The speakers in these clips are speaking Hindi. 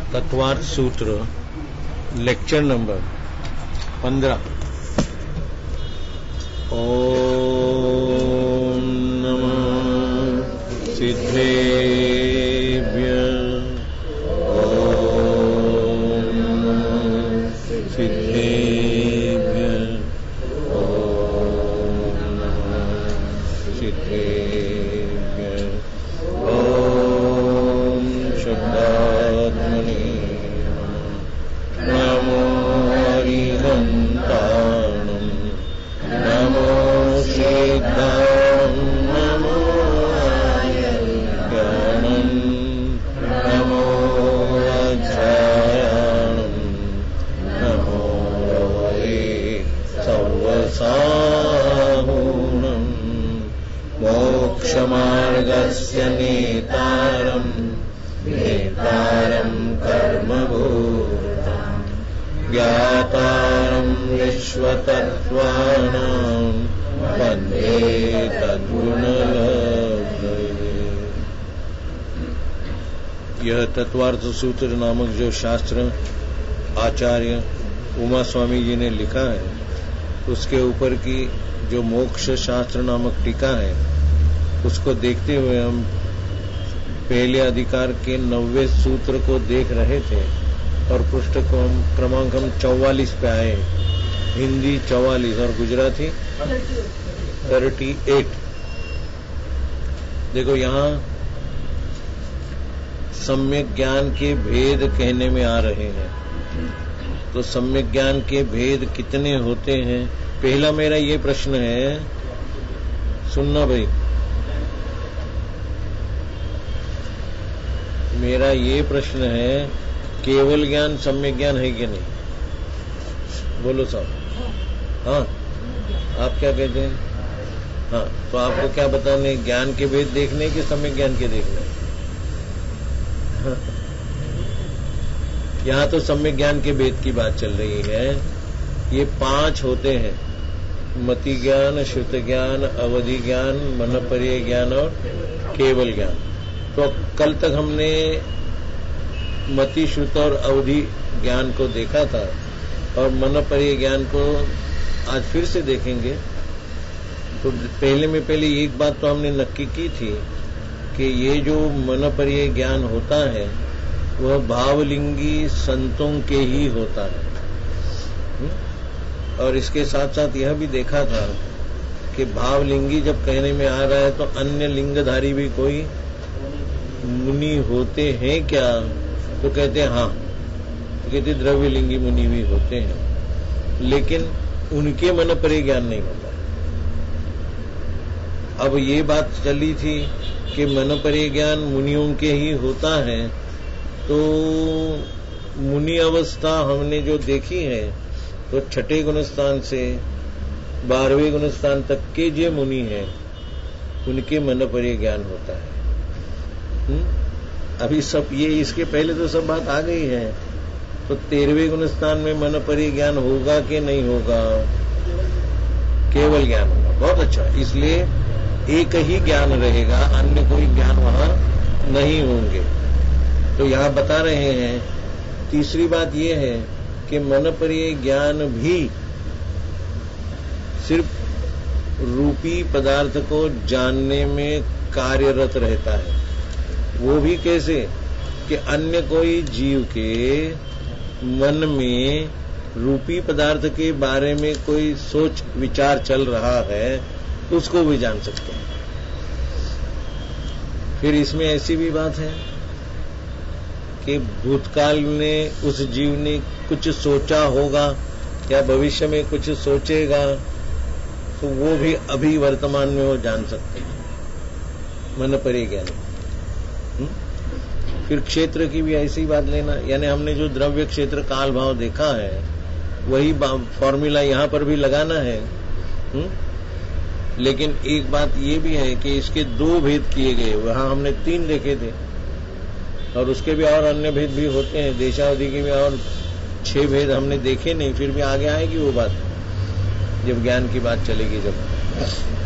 तत्वार्थ सूत्र लेक्चर नंबर 15। ओम नमः सिद्धेभ्य। ओम नमः सिद्धेभ्य। ओम नमः सिद्धेभ्य। ओम शब्दात्मने नमो हरिहन्ताणं नमो सिद्धां नमो ज्ञानं नमो अध्यायानं नमो रवये सर्वसाहुणं मोक्षमार्गस्य नेतारं कर्मभूतं ज्ञातारं विश्वतत्त्वानां वन्दे तद्गुणलब्धये। यह तत्वार्थ सूत्र नामक जो शास्त्र आचार्य उमा स्वामी जी ने लिखा है, उसके ऊपर की जो मोक्ष शास्त्र नामक टीका है, उसको देखते हुए हम पहले अधिकार के 90 सूत्र को देख रहे थे और पृष्ठ को हम क्रमांक 44 पे आए। हिंदी 44 और गुजराती 38। देखो यहाँ सम्यक ज्ञान के भेद कहने में आ रहे हैं। तो सम्यक ज्ञान के भेद कितने होते हैं? पहला मेरा ये प्रश्न है, सुनना भाई, मेरा ये प्रश्न है, केवल ज्ञान सम्यक ज्ञान है कि नहीं? बोलो साहब। हाँ, आप क्या कहते हैं? हाँ, तो आपको क्या बताने, ज्ञान के भेद देखने कि सम्यक ज्ञान के देखने? हाँ। यहाँ तो सम्यक ज्ञान के भेद की बात चल रही है। ये 5 होते हैं, मति ज्ञान, श्रुत ज्ञान, अवधि ज्ञान, मनपर्य ज्ञान और केवल ज्ञान। तो कल तक हमने मति, श्रुत और अवधि ज्ञान को देखा था और मनपर्य ज्ञान को आज फिर से देखेंगे। तो पहले एक बात तो हमने नक्की की थी कि ये जो मनपर्य ज्ञान होता है वह भावलिंगी संतों के ही होता है। और इसके साथ साथ यह भी देखा था कि भावलिंगी जब कहने में आ रहा है तो अन्य लिंगधारी भी कोई मुनि होते हैं क्या? तो कहते हैं हाँ, तो कहते द्रव्यलिंगी मुनि भी होते हैं, लेकिन उनके मन पर ज्ञान नहीं होता। अब ये बात चली थी कि मन पर ज्ञान मुनियों के ही होता है, तो मुनि अवस्था हमने जो देखी है तो 6ठे गुणस्थान से 12वें गुणस्थान तक के जो मुनि हैं उनके मन पर ज्ञान होता है। अभी सब ये इसके पहले तो सब बात आ गई है। तो 13वें गुणस्थान में मन पर ज्ञान होगा कि नहीं होगा? केवल ज्ञान होगा। बहुत अच्छा, इसलिए एक ही ज्ञान रहेगा, अन्य कोई ज्ञान वहां नहीं होंगे। तो यहां बता रहे हैं तीसरी बात यह है कि मन पर ज्ञान भी सिर्फ रूपी पदार्थ को जानने में कार्यरत रहता है। वो भी कैसे कि अन्य कोई जीव के मन में रूपी पदार्थ के बारे में कोई सोच विचार चल रहा है तो उसको भी जान सकते हैं। फिर इसमें ऐसी भी बात है कि भूतकाल में उस जीव ने कुछ सोचा होगा या भविष्य में कुछ सोचेगा, तो वो भी अभी वर्तमान में वो जान सकते हैं, मन पर ज्ञान। फिर क्षेत्र की भी ऐसी बात लेना, यानी हमने जो द्रव्य क्षेत्र काल भाव देखा है वही फॉर्मूला यहां पर भी लगाना है। लेकिन एक बात ये भी है कि इसके 2 भेद किए गए, वहां हमने 3 देखे थे और उसके भी और अन्य भेद भी होते हैं। देशावधि के भी और 6 भेद हमने देखे नहीं, फिर भी आगे आएगी वो बात जब ज्ञान की बात चलेगी। जब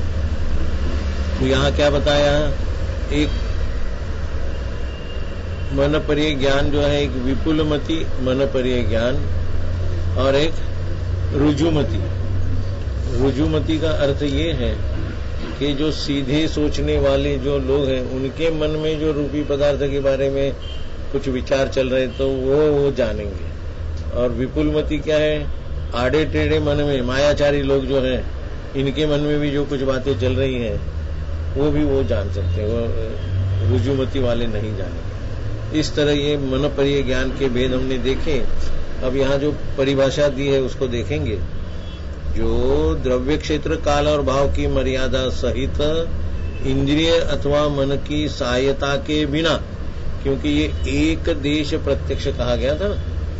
तो यहां क्या बताया, एक मन पर्य ज्ञान जो है, एक विपुलमति मन पर्य ज्ञान और एक रुजुमति। रुजुमति का अर्थ ये है कि जो सीधे सोचने वाले जो लोग हैं उनके मन में जो रूपी पदार्थ के बारे में कुछ विचार चल रहे तो वो जानेंगे। और विपुलमति क्या है, आड़े टेढ़े मन में मायाचारी लोग जो हैं इनके मन में भी जो कुछ बातें चल रही हैं वो जान सकते हैं, वो रुजुमति वाले नहीं जानेंगे। इस तरह ये मन पर्य ज्ञान के भेद हमने देखे। अब यहाँ जो परिभाषा दी है उसको देखेंगे। जो द्रव्य क्षेत्र काल और भाव की मर्यादा सहित इंद्रिय अथवा मन की सहायता के बिना, क्योंकि ये एक देश प्रत्यक्ष कहा गया था,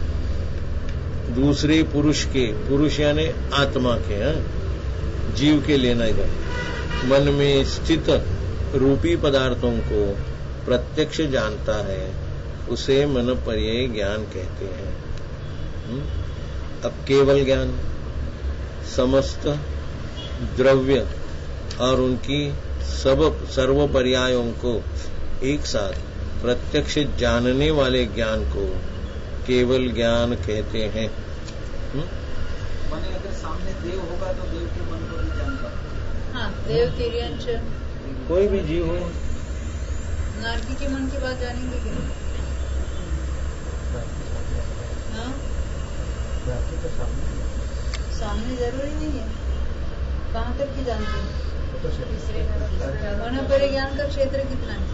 दूसरे पुरुष के, पुरुष यानी आत्मा के, जीव के लेना इधर, मन में स्थित रूपी पदार्थों को प्रत्यक्ष जानता है, उसे मन पर्य ज्ञान कहते हैं। अब केवल ज्ञान समस्त द्रव्य और उनकी सर्व पर्यायों को एक साथ प्रत्यक्ष जानने वाले ज्ञान को केवल ज्ञान कहते हैं। माने अगर सामने देव होगा तो देव के मन को भी जानता। हाँ, देव तिर्यंच कोई भी जीव हो। नारकी के मन की बात जानेंगे कि नहीं? हाँ? सामने जरूरी नहीं है, कहाँ तक की जानते हैं? मन पर्य ज्ञान का क्षेत्र कितना है?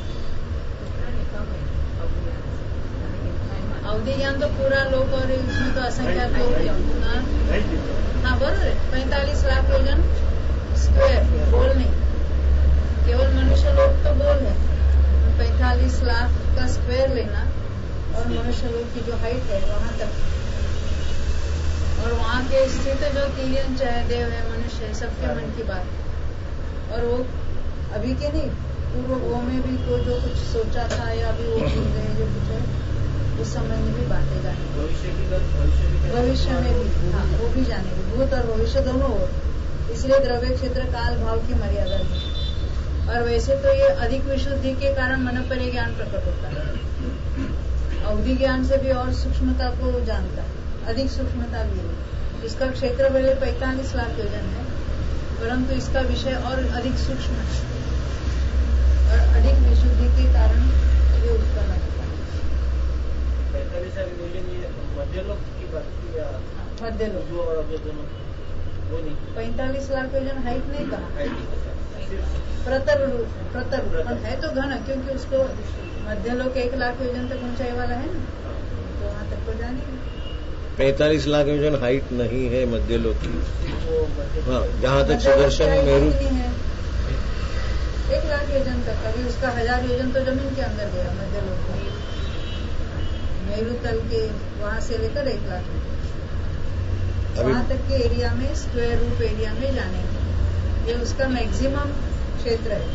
अवधि ज्ञान तो पूरा लोक और इसमें तो असंख्यात लोग हैं। हाँ बरोबर है, 45 लाख योजन स्क्वायर, बोल नहीं, केवल मनुष्य लोग तो बोल है। 45 लाख का स्क्वायर लेना और मनुष्य लोग की जो हाइट है वहां तक, और वहाँ के स्थित जो तिर्यंच है, देव है, मनुष्य है, सबके मन की बात। और वो अभी के नहीं, पूर्व वो में भी कोई जो कुछ सोचा था या अभी वो भूल गए जो कुछ है, उस समय में भी बातें जानेंगे। भविष्य में भी, हाँ वो भी जानेंगे, भूत और भविष्य दोनों ओर। इसलिए द्रव्य क्षेत्र काल भाव की मर्यादा दी। और वैसे तो ये अधिक विशुद्धि के कारण मन पर्य ज्ञान प्रकट होता है। अवधि ज्ञान से भी और सूक्ष्मता को जानता है, अधिक सूक्ष्मता भी है। इसका क्षेत्र भले 45 लाख योजन है, परंतु इसका विषय और अधिक सूक्ष्म है और अधिक विशुद्धि के कारण ये उत्पन्न होता है। 45 लाख योजन ये मध्य लोक की बात की या मध्य लोक और दोनों वो नहीं? 45 लाख योजन हाइट नहीं कहा, प्रतर है तो घन, क्योंकि उसको मध्य लोक 1 लाख योजन तक ऊंचाई वाला है ना, तो वहाँ तक को जानेंगे। 45 लाख योजन हाइट नहीं है मध्य लोक की। हाँ, जहाँ तक सुदर्शन मेरू है 1 लाख योजन तक, अभी उसका 1000 योजन तो जमीन के अंदर गया मध्य लोक में, मेरू तल के वहाँ से लेकर 1 लाख वहाँ तक के एरिया में, स्क्वायर रूप एरिया में जानेंगे। ये उसका मैक्सिमम क्षेत्र है।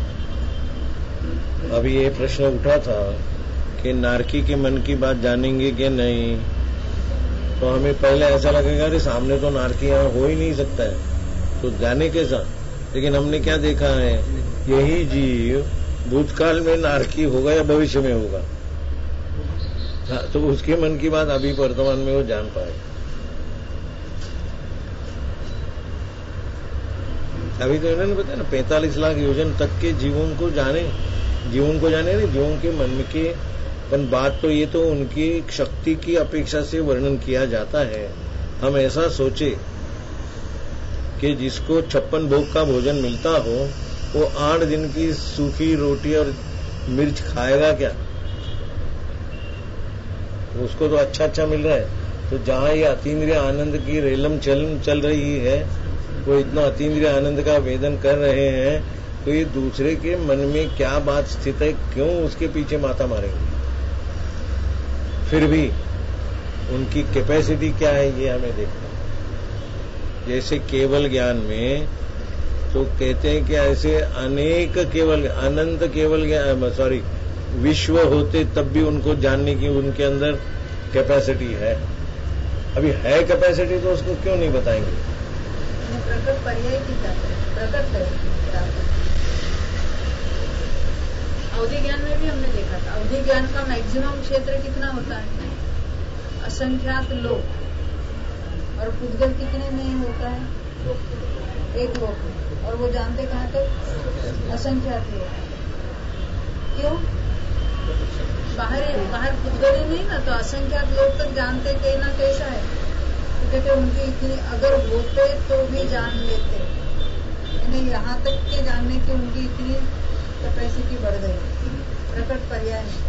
अभी ये प्रश्न उठा था कि नारकी के मन की बात जानेंगे कि नहीं, तो हमें पहले ऐसा लगेगा अरे सामने तो नारकी यहाँ हो ही नहीं सकता है, तो जाने कैसा। लेकिन हमने क्या देखा है, यही जीव भूतकाल में नारकी होगा या भविष्य में होगा, हाँ, तो उसके मन की बात अभी वर्तमान में वो जान पाए। अभी तो इन्होंने बताया ना 45 लाख योजन तक के जीवों को जाने नहीं, जीवों के मन के। पर बात तो ये तो उनकी शक्ति की अपेक्षा से वर्णन किया जाता है। हम ऐसा सोचे कि जिसको 56 भोग का भोजन मिलता हो वो 8 दिन की सूखी रोटी और मिर्च खाएगा क्या? उसको तो अच्छा मिल रहा है। तो जहां ये अतीन्द्रिय आनंद की रेलम चल रही है, वो इतना अतीन्द्रिय आनंद का वेदन कर रहे हैं, तो ये दूसरे के मन में क्या बात स्थित है, क्यों उसके पीछे माथा मारेंगे? फिर भी उनकी कैपेसिटी क्या है ये हमें देखना है। जैसे केवल ज्ञान में तो कहते हैं कि ऐसे अनेक केवल अनंत केवल विश्व होते तब भी उनको जानने की उनके अंदर कैपेसिटी है। अभी है कैपेसिटी तो उसको क्यों नहीं बताएंगे? प्रकट पर्याय की प्रकट है। अवधि ज्ञान में भी हमने देखा था, अवधि ज्ञान का मैक्सिमम क्षेत्र कितना होता है? असंख्यात लोक। और पुद्गल कितने में होता है? एक लोक। और वो जानते कहाँ तक? असंख्यात लोक। क्यों? बाहर पुद्गल ही नहीं ना, तो असंख्यात लोग तक जानते कहीं ना कैसा है, तो कहते उनकी इतनी अगर होते तो भी जान लेते, यानी यहाँ तक के जानने की उनकी इतनी कैपेसिटी बढ़ गई, प्रकट पर्याय नहीं।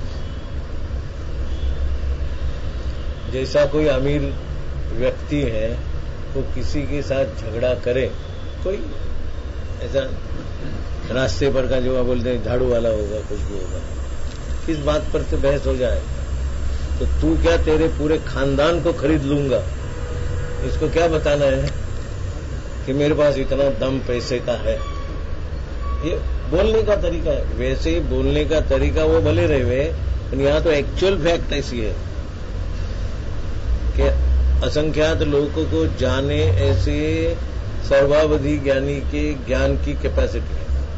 जैसा कोई अमीर व्यक्ति है वो किसी के साथ झगड़ा करे, कोई ऐसा रास्ते पर का जो बोलते हैं झाड़ू वाला होगा, कुछ भी होगा, किस बात पर तो बहस हो जाए, तो तू क्या तेरे पूरे खानदान को खरीद लूंगा, इसको क्या बताना है कि मेरे पास इतना दम पैसे का है। ये बोलने का तरीका है। वैसे ही बोलने का तरीका वो भले रहे, लेकिन यहाँ तो एक्चुअल फैक्ट ऐसी है कि असंख्यात लोगों को जाने ऐसे सर्वावधि ज्ञानी के ज्ञान की कैपेसिटी है।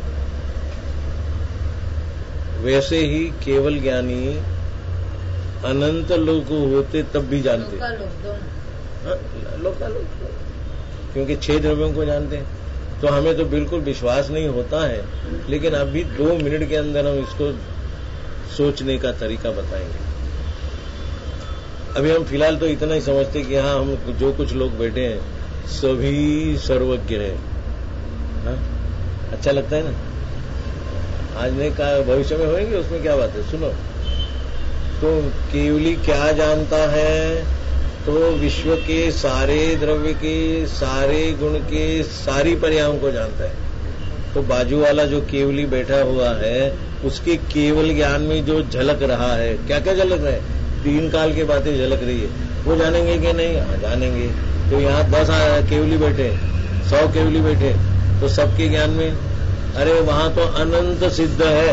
वैसे ही केवल ज्ञानी अनंत लोग होते तब भी जानते, लोकालोक, क्योंकि 6 द्रव्यों को जानते हैं। तो हमें तो बिल्कुल विश्वास नहीं होता है, लेकिन अभी 2 मिनट के अंदर हम इसको सोचने का तरीका बताएंगे। अभी हम फिलहाल तो इतना ही समझते कि हाँ, हम जो कुछ लोग बैठे हैं सभी सर्वज्ञ हैं। हाँ, अच्छा लगता है ना। आज नहीं कहा, भविष्य में होंगे, उसमें क्या बात है, सुनो। तो केवली क्या जानता है? तो विश्व के सारे द्रव्य के, सारे गुण के, सारी पर्यायों को जानता है। तो बाजू वाला जो केवली बैठा हुआ है, उसके केवल ज्ञान में जो झलक रहा है, क्या क्या झलक रहा है? 3 काल की बातें झलक रही है, वो जानेंगे कि नहीं? हाँ, जानेंगे। तो यहाँ 10 केवली बैठे, 100 केवली बैठे, तो सबके ज्ञान में, अरे वहां तो अनंत सिद्ध है।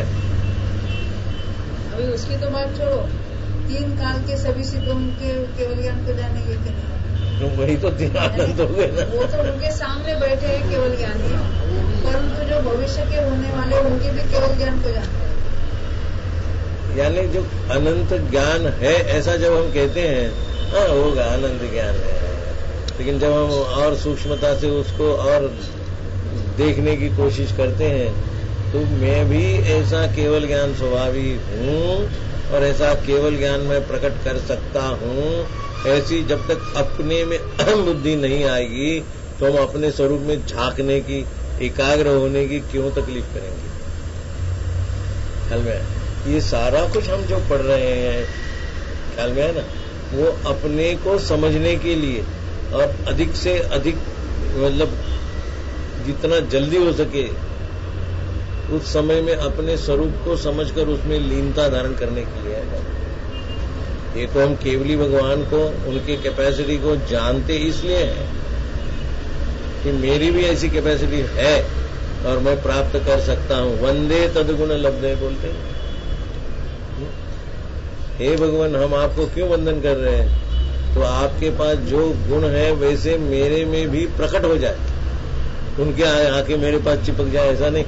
अभी उसकी तो बात छोड़ो, 3 काल के सभी सिद्धों के केवल ज्ञान को जानेंगे कि नहीं? तो वही तो 3 आनंद हो गए ना। वो तो उनके सामने बैठे हैं केवल ज्ञानी, परंतु जो भविष्य के होने वाले उनके भी केवल ज्ञान को जानते हैं। यानी जो अनंत ज्ञान है ऐसा जब हम कहते हैं, हाँ होगा, अनंत ज्ञान है, लेकिन जब हम और सूक्ष्मता से उसको और देखने की कोशिश करते हैं, तो मैं भी ऐसा केवल ज्ञान स्वभावी हूँ और ऐसा केवल ज्ञान मैं प्रकट कर सकता हूँ। ऐसी जब तक अपने में अहम बुद्धि नहीं आएगी, तो हम अपने स्वरूप में झांकने की, एकाग्र होने की क्यों तकलीफ करेंगे? ख्याल में है? ये सारा कुछ हम जो पढ़ रहे हैं, ख्याल में है ना, वो अपने को समझने के लिए और अधिक से अधिक, मतलब जितना जल्दी हो सके उस समय में अपने स्वरूप को समझकर उसमें लीनता धारण करने के लिए है। ये तो हम केवली भगवान को, उनके कैपेसिटी को जानते इसलिए है कि मेरी भी ऐसी कैपेसिटी है और मैं प्राप्त कर सकता हूं। वंदे तदगुण लब्धे बोलते हैं। हे भगवान, हम आपको क्यों वंदन कर रहे हैं? तो आपके पास जो गुण है वैसे मेरे में भी प्रकट हो जाए, उनके आके मेरे पास चिपक जाए, ऐसा नहीं।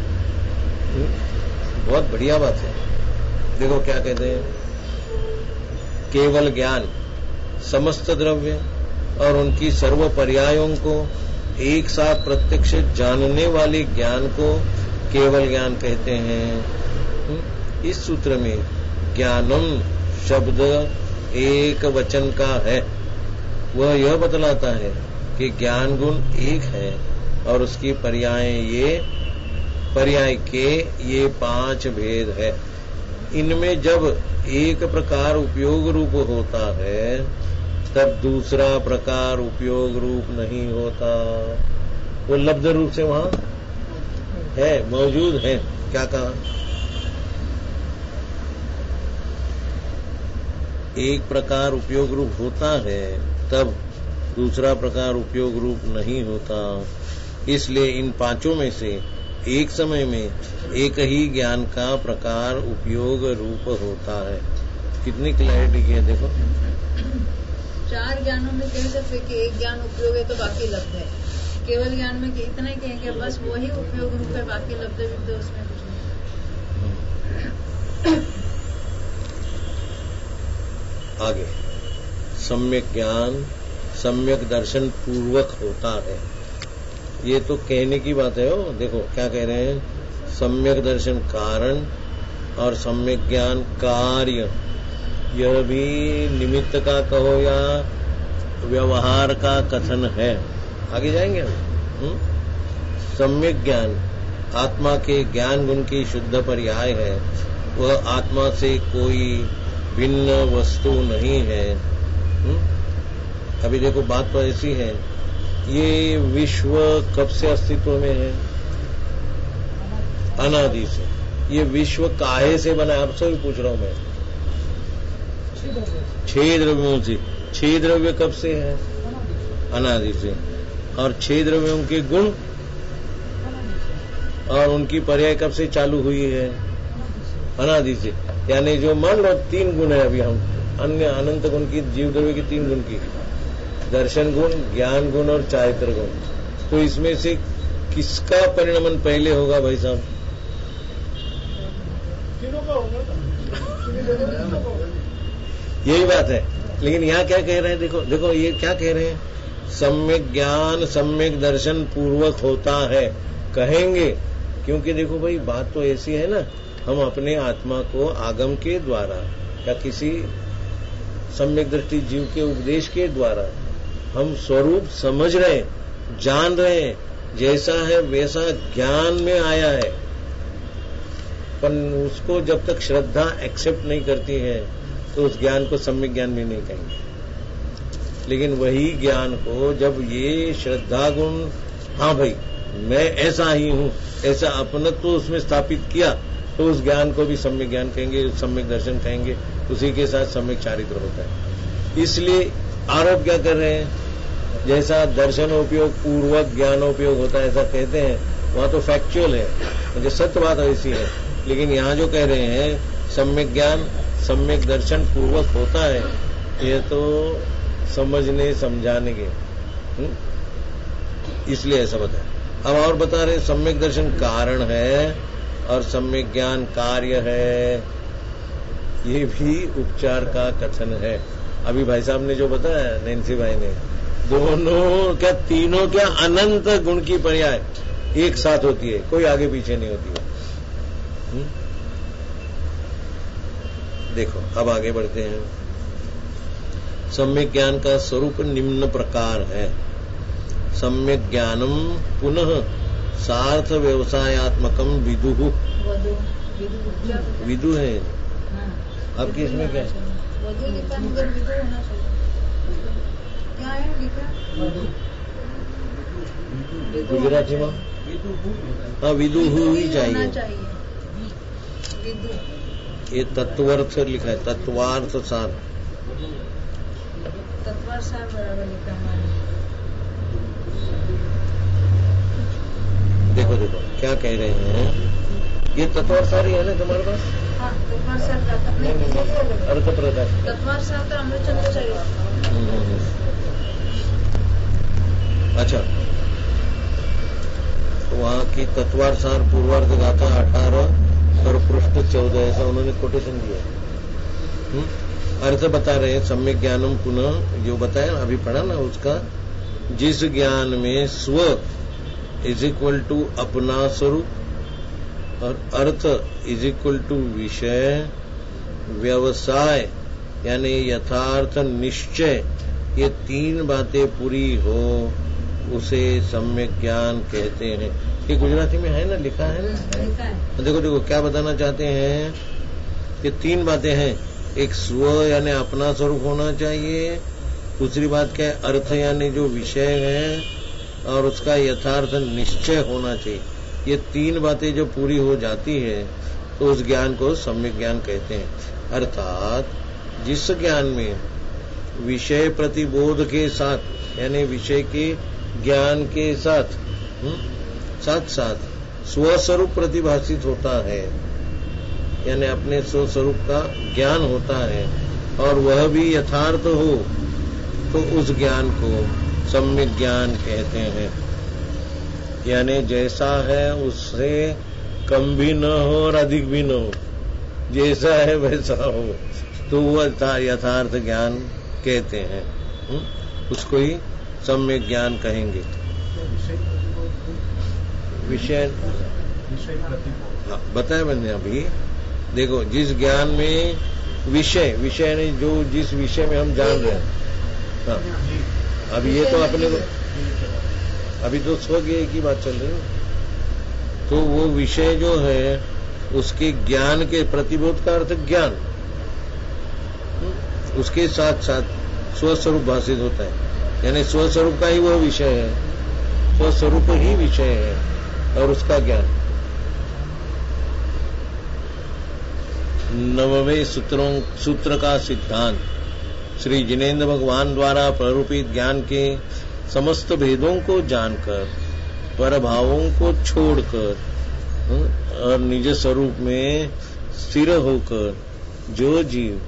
बहुत बढ़िया बात है। देखो क्या कहते हैं, केवल ज्ञान समस्त द्रव्य और उनकी सर्व पर्यायों को एक साथ प्रत्यक्ष जानने वाले ज्ञान को केवल ज्ञान कहते हैं। इस सूत्र में ज्ञानम शब्द एक वचन का है। वह यह बतलाता है कि ज्ञान गुण एक है और उसकी पर्याय के ये 5 भेद है। इनमें जब एक प्रकार उपयोग रूप होता है, तब दूसरा प्रकार उपयोग रूप नहीं होता। वो लब्ध रूप से वहां है, मौजूद है। क्या कहा? एक प्रकार उपयोग रूप होता है, तब दूसरा प्रकार उपयोग रूप नहीं होता। इसलिए इन 5 में से एक समय में एक ही ज्ञान का प्रकार उपयोग रूप होता है। कितनी क्लैरिटी की है देखो। 4 ज्ञानों में कह सकते कि एक ज्ञान उपयोग है तो बाकी लब्ध है। केवल ज्ञान में इतना ही कहेंगे बस वही उपयोग रूप है, बाकी लब्ध भी तो उसमें कुछ नहीं। आगे सम्यक ज्ञान सम्यक दर्शन पूर्वक होता है। ये तो कहने की बात है। देखो क्या कह रहे हैं, सम्यक दर्शन कारण और सम्यक ज्ञान कार्य। यह भी निमित्त का कहो या व्यवहार का कथन है। आगे जाएंगे हम। सम्यक ज्ञान आत्मा के ज्ञान गुण की शुद्ध पर्याय है। वह आत्मा से कोई भिन्न वस्तु नहीं है। अभी देखो बात तो ऐसी है, ये विश्व कब से अस्तित्व में है? अनादि से। ये विश्व काहे से बना है? आपसे भी पूछ रहा हूं मैं। 6 द्रव्यों से। 6 द्रव्य कब से है? अनादि से। और 6 द्रव्यों के गुण और उनकी पर्याय कब से चालू हुई है? अनादि से। यानी जो मान लो 3 गुण है अभी हम अन्य अनंत गुण की, जीव द्रव्य की 3 गुण की, दर्शन गुण, ज्ञान गुण और चारित्र गुण। तो इसमें से किसका परिणमन पहले होगा भाई साहब? यही बात है। लेकिन यहाँ क्या कह रहे हैं, देखो देखो ये क्या कह रहे हैं, सम्यक ज्ञान सम्यक दर्शन पूर्वक होता है कहेंगे। क्योंकि देखो भाई बात तो ऐसी है ना, हम अपने आत्मा को आगम के द्वारा या किसी सम्यक दृष्टि जीव के उपदेश के द्वारा हम स्वरूप समझ रहे हैं, जान रहे हैं, जैसा है वैसा ज्ञान में आया है। पर उसको जब तक श्रद्धा एक्सेप्ट नहीं करती है तो उस ज्ञान को सम्यक ज्ञान भी नहीं कहेंगे। लेकिन वही ज्ञान को जब ये श्रद्धा गुण, हाँ भाई मैं ऐसा ही हूं, ऐसा अपनत्व तो उसमें स्थापित किया, तो उस ज्ञान को भी सम्यक ज्ञान कहेंगे, सम्यक दर्शन कहेंगे। उसी के साथ सम्यक चारित्र होता है। इसलिए आरोप क्या कर रहे हैं, जैसा दर्शनोपयोग पूर्वक ज्ञानोपयोग होता है ऐसा कहते हैं, वहां तो फैक्चुअल है, मुझे सत्य बात ऐसी है। लेकिन यहाँ जो कह रहे हैं सम्यक ज्ञान सम्यक दर्शन पूर्वक होता है, ये तो समझने समझाने के, इसलिए ऐसा बताया। अब और बता रहे सम्यक दर्शन कारण है और सम्यक ज्ञान कार्य है। ये भी उपचार का कथन है। अभी भाई साहब ने जो बताया, नैन्सी भाई ने, दोनों क्या तीनों क्या अनंत गुण की पर्याय एक साथ होती है, कोई आगे पीछे नहीं होती है। देखो अब आगे बढ़ते हैं। सम्यक ज्ञान का स्वरूप निम्न प्रकार है। सम्यक ज्ञानम पुनः सार्थ व्यवसायत्मकम विदुः। विदु है आपकी, इसमें क्या है? गुजराती में हाँ विदुः ही चाहिए। ये तत्वार्थ लिखा है, तत्वार्थ सार। तत्वार्थ सार बराबर लिखा है। देखो देखो क्या कह रहे हैं, ये तत्वार्थ सार ही है ना तुम्हारे पास? हाँ तत्वार्थ सार का अर्थ प्रदान। तत्वार्थ सार तो अमृतचंद्र चाहिए। अच्छा, वहाँ की तत्वार्थ सार पूर्वार्ध गाथा 18 और पृष्ठ 14 ऐसा उन्होंने कोटेशन दिया। अर्थ बता रहे हैं सम्यक ज्ञानम पुनः, जो बताया अभी पढ़ा ना उसका, जिस ज्ञान में स्व इज इक्वल टू अपना स्वरूप और अर्थ इज इक्वल टू विषय, व्यवसाय यानी यथार्थ निश्चय, ये 3 बातें पूरी हो उसे सम्यक ज्ञान कहते हैं। ये गुजराती में है ना, लिखा है ना, लिखा है। देखो देखो क्या बताना चाहते हैं, ये 3 बातें हैं। एक स्व यानी अपना स्वरूप होना चाहिए, दूसरी बात क्या है, अर्थ यानी जो विषय है, और उसका यथार्थ निश्चय होना चाहिए। ये 3 बातें जो पूरी हो जाती है तो उस ज्ञान को सम्यक ज्ञान कहते हैं। अर्थात जिस ज्ञान में विषय प्रतिबोध के साथ यानी विषय के ज्ञान के साथ साथ साथ स्वस्वरूप प्रतिभाषित होता है, यानी अपने स्वस्वरूप का ज्ञान होता है और वह भी यथार्थ हो, तो उस ज्ञान को सम्यक ज्ञान कहते हैं। यानी जैसा है उससे कम भी न हो और अधिक भी न हो, जैसा है वैसा हो। तो वो यथार्थ ज्ञान कहते हैं। उसको ही सम्यक ज्ञान कहेंगे। विषय बताया मैंने अभी। देखो, जिस ज्ञान में विषय नहीं, जो जिस विषय में हम जान रहे हैं। हाँ, अब ये तो अपने को अभी तो स्वज्ञ की बात चल रही है। तो वो विषय जो है उसके ज्ञान के प्रतिबोध का अर्थ ज्ञान, उसके साथ साथ स्वस्वरूप भाषित होता है, यानी स्वस्वरूप का ही वो विषय है, स्वस्वरूप ही विषय है और उसका ज्ञान। 9वें सूत्र का सिद्धांत श्री जिनेन्द्र भगवान द्वारा प्ररूपित ज्ञान के समस्त भेदों को जानकर, परभावों को छोड़कर और निज स्वरूप में स्थिर होकर जो जीव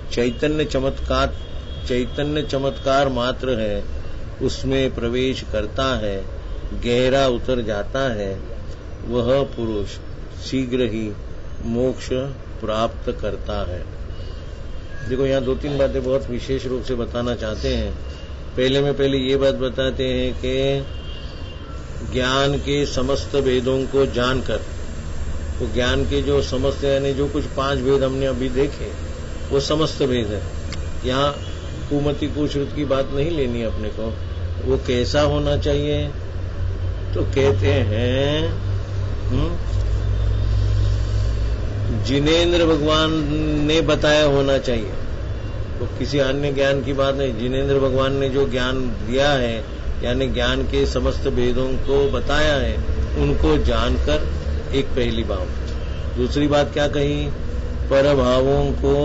चैतन्य चमत्कार मात्र है उसमें प्रवेश करता है, गहरा उतर जाता है, वह पुरुष शीघ्र ही मोक्ष प्राप्त करता है। देखो, यहाँ 2-3 बातें बहुत विशेष रूप से बताना चाहते हैं। पहले ये बात बताते हैं कि ज्ञान के समस्त भेदों को जानकर, वो ज्ञान के जो समस्त, यानी जो कुछ 5 भेद हमने अभी देखे वो समस्त भेद है। यहाँ कुमति कुश्रुत की बात नहीं लेनी अपने को। वो कैसा होना चाहिए? तो कहते हैं जिनेन्द्र भगवान ने बताया होना चाहिए। तो किसी अन्य ज्ञान की बात नहीं। जिनेन्द्र भगवान ने जो ज्ञान दिया है, यानी ज्ञान के समस्त भेदों को बताया है, उनको जानकर, एक पहली बात। दूसरी बात क्या कही? परभावों को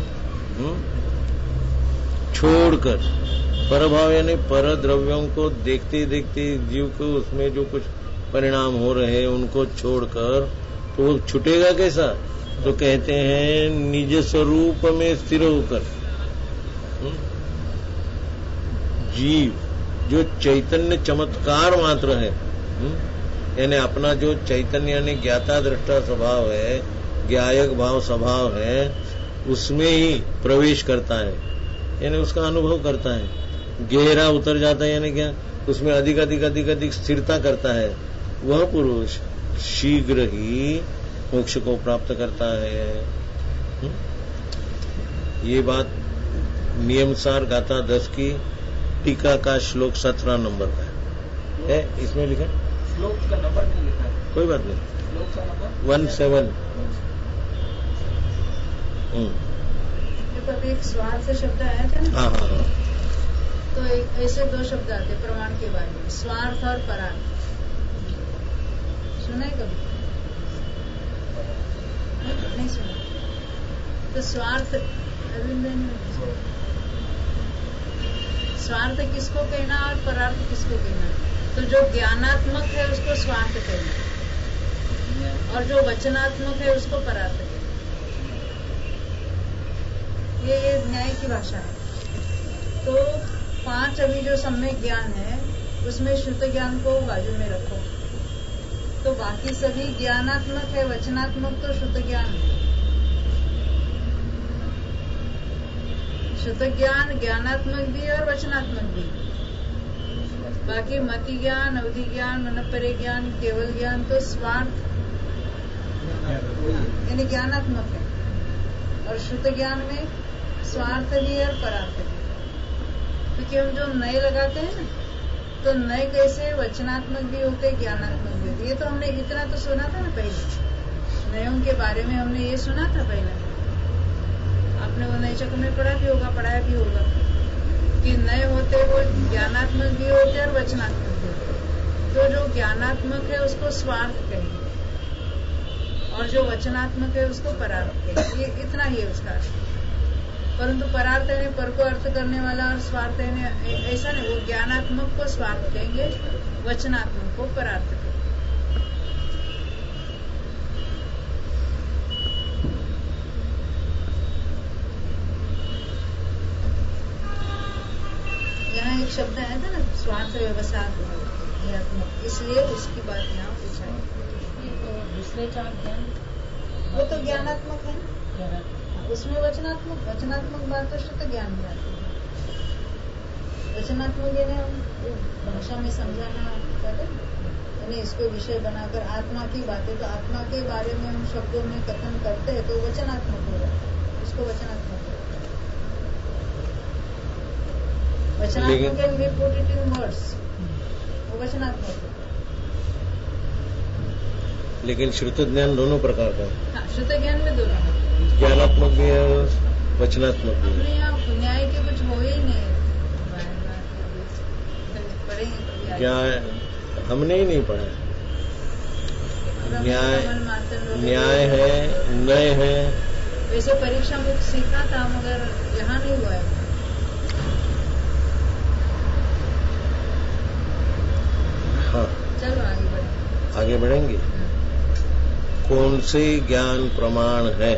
छोड़कर, परभाव यानी पर द्रव्यों को देखते देखते जीव को उसमें जो कुछ परिणाम हो रहे हैं उनको छोड़कर, तो वो छूटेगा कैसा? तो कहते हैं निज स्वरूप में स्थिर होकर। जीव जो चैतन्य चमत्कार मात्र है, यानी अपना जो चैतन्य यानी ज्ञाता दृष्टा स्वभाव है, ज्ञायक भाव स्वभाव है, उसमें ही प्रवेश करता है, यानी उसका अनुभव करता है, गहरा उतर जाता है, यानी क्या, उसमें अधिक स्थिरता करता है, वह पुरुष शीघ्र ही मोक्ष को प्राप्त करता है। ये बात नियमसार गाथा 10 की टीका का श्लोक 17 नंबर का है। इसमें लिखा श्लोक का नंबर नहीं लिखा है, कोई बात नहीं। श्लोक का नंबर 17। कभी एक स्वार्थ शब्द आया था ना। हाँ। तो ऐसे 2 शब्द आते प्रमाण के बारे में, स्वार्थ और परार्थ। सुना है कभी? नहीं सुना। तो स्वार्थ किसको कहना और परार्थ किसको कहना? तो जो ज्ञानात्मक है उसको स्वार्थ कहना और जो वचनात्मक है उसको परार्थ कहना। ये न्याय की भाषा है। तो 5 अभी जो सम्यक ज्ञान है उसमें शुद्ध ज्ञान को बाजू में रखो, तो बाकी सभी ज्ञानात्मक है, वचनात्मक तो शुद्ध ज्ञान है। शुद्ध ज्ञान ज्ञानात्मक भी और वचनात्मक भी। बाकी मति ज्ञान, अवधि ज्ञान, मनपरे ज्ञान, केवल ज्ञान तो स्वार्थ यानी ज्ञानात्मक है, और शुद्ध ज्ञान में स्वार्थ भी और परार्थ भी। क्योंकि हम जो नए लगाते हैं ना, तो नए कैसे वचनात्मक भी होते, ज्ञानात्मक भी होते। ये तो हमने इतना तो सुना था ना पहले, नयों के बारे में हमने ये सुना था पहले। आपने वो नए चक्र में पढ़ाया भी होगा कि नए होते वो ज्ञानात्मक भी होते और वचनात्मक भी होते। तो जो ज्ञानात्मक है उसको स्वार्थ कहेंगे और जो वचनात्मक है उसको परार्थ कहेंगे। ये इतना ही है उसका अर्थ। परंतु परार्थ है पर को अर्थ करने वाला और स्वार्थ है ऐसा नहीं। वो ज्ञानात्मक को स्वार्थ कहेंगे, वचनात्मक को परार्थ कहेंगे। यहाँ एक शब्द आया था ना, स्वार्थ व्यवसाय, इसलिए उसकी बात यहाँ पूछा है। दूसरे 4 ज्ञान वो तो ज्ञानात्मक है, उसमें वचनात्मक बात तो शुद्ध ज्ञान में आती है। वचनात्मक यानी हम भाषा में समझाना कहते हैं, यानी इसको विषय बनाकर आत्मा की बातें, तो आत्मा के बारे में हम शब्दों में कथन करते हैं तो वचनात्मक होगा, उसको वचनात्मक होगा। वचनात्मक can be put it in words, वो वचनात्मक होगा। लेकिन श्रुत ज्ञान दोनों प्रकार का है। हाँ, श्रुत ज्ञान में दोनों है, ज्ञानात्मक भी है और वचनात्मक भी है। अपने यहाँ न्याय के कुछ हो ही नहीं, पढ़ेंगे क्या हमने ही नहीं पढ़ा है। न्याय है, नय है। वैसे परीक्षा में सीखा था मगर यहाँ नहीं हुआ है। हाँ, चलो आगे बढ़ेंगे। कौन से ज्ञान प्रमाण है?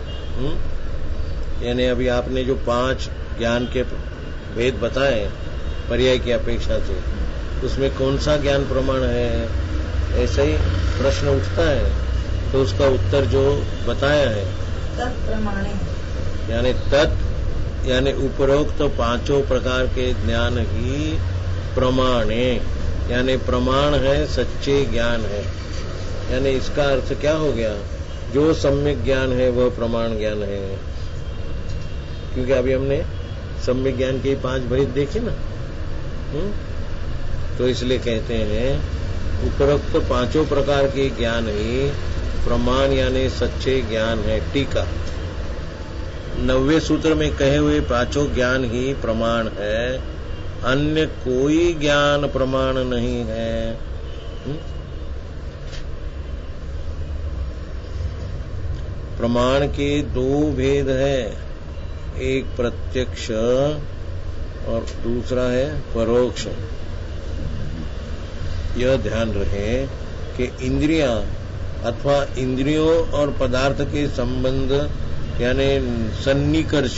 यानी अभी आपने जो 5 ज्ञान के भेद बताए पर्याय की अपेक्षा से, उसमें कौन सा ज्ञान प्रमाण है? ऐसा ही प्रश्न उठता है तो उसका उत्तर जो बताया है तत्प्रमाणे, यानी तत् यानी उपरोक्त 5 प्रकार के ज्ञान ही प्रमाणे, यानी प्रमाण है, सच्चे ज्ञान है। यानी इसका अर्थ क्या हो गया? जो सम्यक ज्ञान है वह प्रमाण ज्ञान है। क्योंकि अभी हमने सम्यक ज्ञान के 5 भेद देखे ना, तो इसलिए कहते हैं उपरोक्त 5 प्रकार के ज्ञान ही प्रमाण यानी सच्चे ज्ञान है। टीका 90वें सूत्र में कहे हुए 5 ज्ञान ही प्रमाण है, अन्य कोई ज्ञान प्रमाण नहीं है। प्रमाण के 2 भेद है, एक प्रत्यक्ष और दूसरा है परोक्ष। यह ध्यान रहे कि इंद्रियां अथवा इंद्रियों और पदार्थ के संबंध यानी सन्निकर्ष,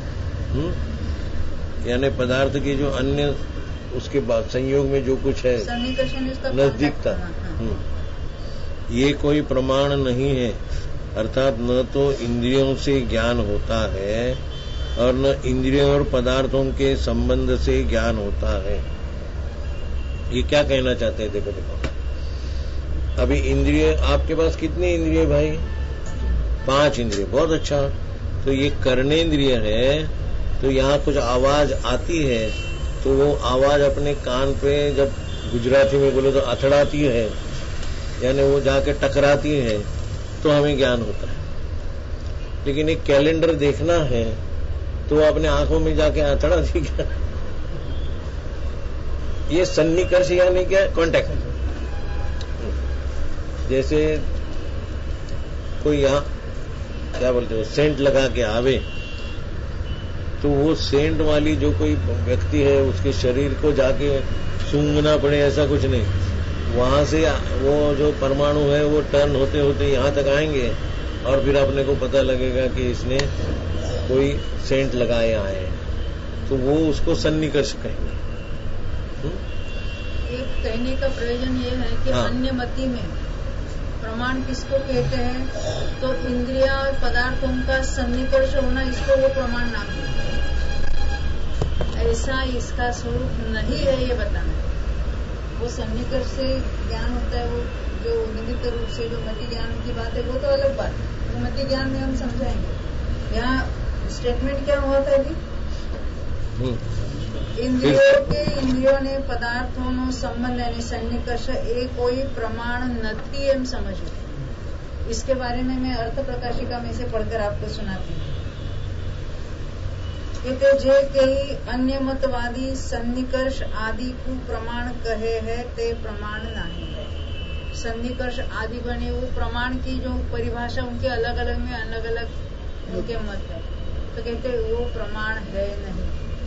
यानी पदार्थ की जो अन्य उसके बाद संयोग में जो कुछ है नजदीकता, ये कोई प्रमाण नहीं है। अर्थात न तो इंद्रियों से ज्ञान होता है और न इंद्रियों और पदार्थों के संबंध से ज्ञान होता है। ये क्या कहना चाहते हैं? देखो अभी इंद्रिय, आपके पास कितनी इंद्रिय भाई? 5 इंद्रिय, बहुत अच्छा। तो ये कर्णेंद्रिय है, तो यहाँ कुछ आवाज आती है तो वो आवाज अपने कान पे जब गुजराती में बोले तो अथड़ाती है, यानी वो जाके टकराती है तो हमें ज्ञान होता है। लेकिन एक कैलेंडर देखना है तो अपने आंखों में जाके अथड़ाती क्या? ये सन्निकर्ष यानी क्या? कॉन्टैक्ट। जैसे कोई यहाँ क्या बोलते हो सेंट लगा के आवे तो वो सेंट वाली जो कोई व्यक्ति है उसके शरीर को जाके सूंघना पड़े, ऐसा कुछ नहीं। वहां से वो जो परमाणु है वो टर्न होते होते यहाँ तक आएंगे और फिर अपने को पता लगेगा कि इसने कोई सेंट लगाए आए हैं, तो वो उसको सन्निकर्ष कहेंगे। एक कहने का प्रयोजन ये है कि अन्य मति में प्रमाण किसको कहते हैं, तो इंद्रिया और पदार्थों का सन्निकर्ष होना, इसको वो प्रमाण नाम देते हैं। ऐसा इसका स्वरूप नहीं है ये बताना। वो सन्निकर्ष से ज्ञान होता है, वो जो निमित्त रूप से जो मति ज्ञान की बात है वो तो अलग बात है, तो मति ज्ञान में हम समझाएंगे। यहाँ स्टेटमेंट क्या हुआ था जी? इंद्रियों ने पदार्थों નો संबंध यानी सन्निकर्ष એ कोई प्रमाण નથી એમ समझो। इसके बारे में मैं अर्थ प्रकाशिका में से पढ़कर आपको सुनाती हूँ। कहते जे कई अन्य मतवादी सन्निकर्ष आदि को प्रमाण कहे है ते प्रमाण नहीं है। सन्निकर्ष आदि बने वो प्रमाण की जो परिभाषा उनके अलग अलग में अलग अलग उनके मत है, तो कहते वो प्रमाण है नहीं।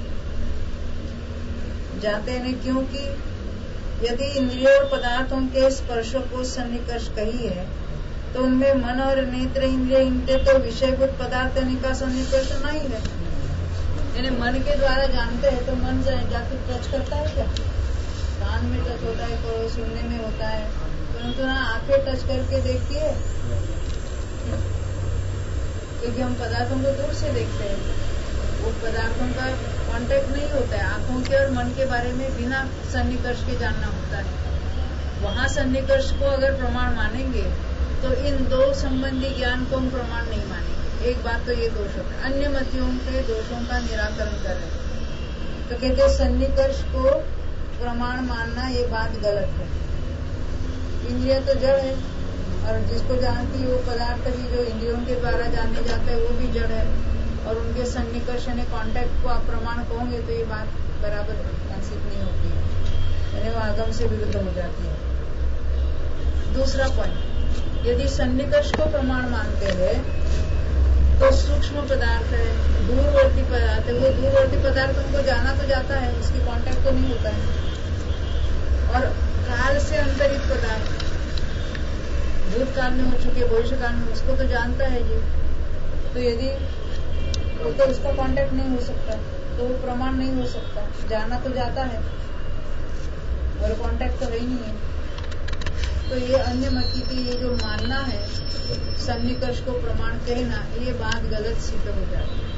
जाते हैं क्योंकि यदि इंद्रियों और पदार्थों के स्पर्शों को सन्निकर्ष कही है तो उनमें मन और नेत्र इंद्रिय इनके तो विषयभूत पदार्थ का सन्निकर्ष नहीं है। यानी मन के द्वारा जानते हैं तो मन से जाके टच करता है क्या? कान में टच होता है, तो सुनने में होता है, परंतु ना आंखें टच करके देखती है। क्योंकि हम पदार्थों को दूर से देखते हैं, वो पदार्थों का कांटेक्ट नहीं होता है। आंखों के और मन के बारे में बिना सन्निकर्ष के जानना होता है। वहाँ सन्निकर्ष को अगर प्रमाण मानेंगे तो इन दो संबंधी ज्ञान को हम प्रमाण नहीं मानेंगे। एक बात तो ये दोष होता है। अन्य मतियों के दोषों का निराकरण कर रहे हैं तो कहते सन्निकर्ष को प्रमाण मानना ये बात गलत है। इंद्रिय तो जड़ है और जिसको जानती है वो पदार्थ भी जो इंद्रियों के द्वारा जाने जाता है वो भी जड़ है, और उनके सन्निकर्ष यानी कॉन्टैक्ट को आप प्रमाण कहोगे तो ये बात बराबर कंसित नहीं होती है, यानी वो आगम से विरुद्ध हो जाती है। दूसरा पॉइंट, यदि सन्निकर्ष को प्रमाण मानते हैं तो सूक्ष्म पदार्थ है, दूरवर्ती पदार्थ है, वो दूरवर्ती पदार्थ उनको जाना तो जाता है, उसकी कॉन्टैक्ट तो नहीं होता है। और काल से अंतरित पदार्थ भूतकाल में हो चुके, भविष्य काल में, उसको तो जानता है जी, तो यदि तो उसका कांटेक्ट नहीं हो सकता तो वो प्रमाण नहीं हो सकता। जाना तो जाता है और कांटेक्ट तो है ही नहीं है। तो ये अन्य मति की ये जो मानना है सन्निकर्ष को प्रमाण कहना, ये बात गलत सिद्ध हो जाती है।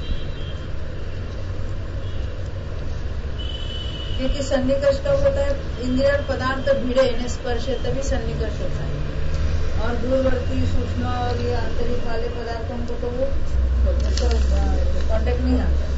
क्योंकि सन्निकर्ष कब होता है, इंद्रिय और पदार्थ भिड़े यानी स्पर्श है तभी सन्निकर्ष होता है, और दूरवर्ती सूक्ष्म और ये आंतरिक वाले पदार्थों को तो वो कांटेक्ट नहीं आता।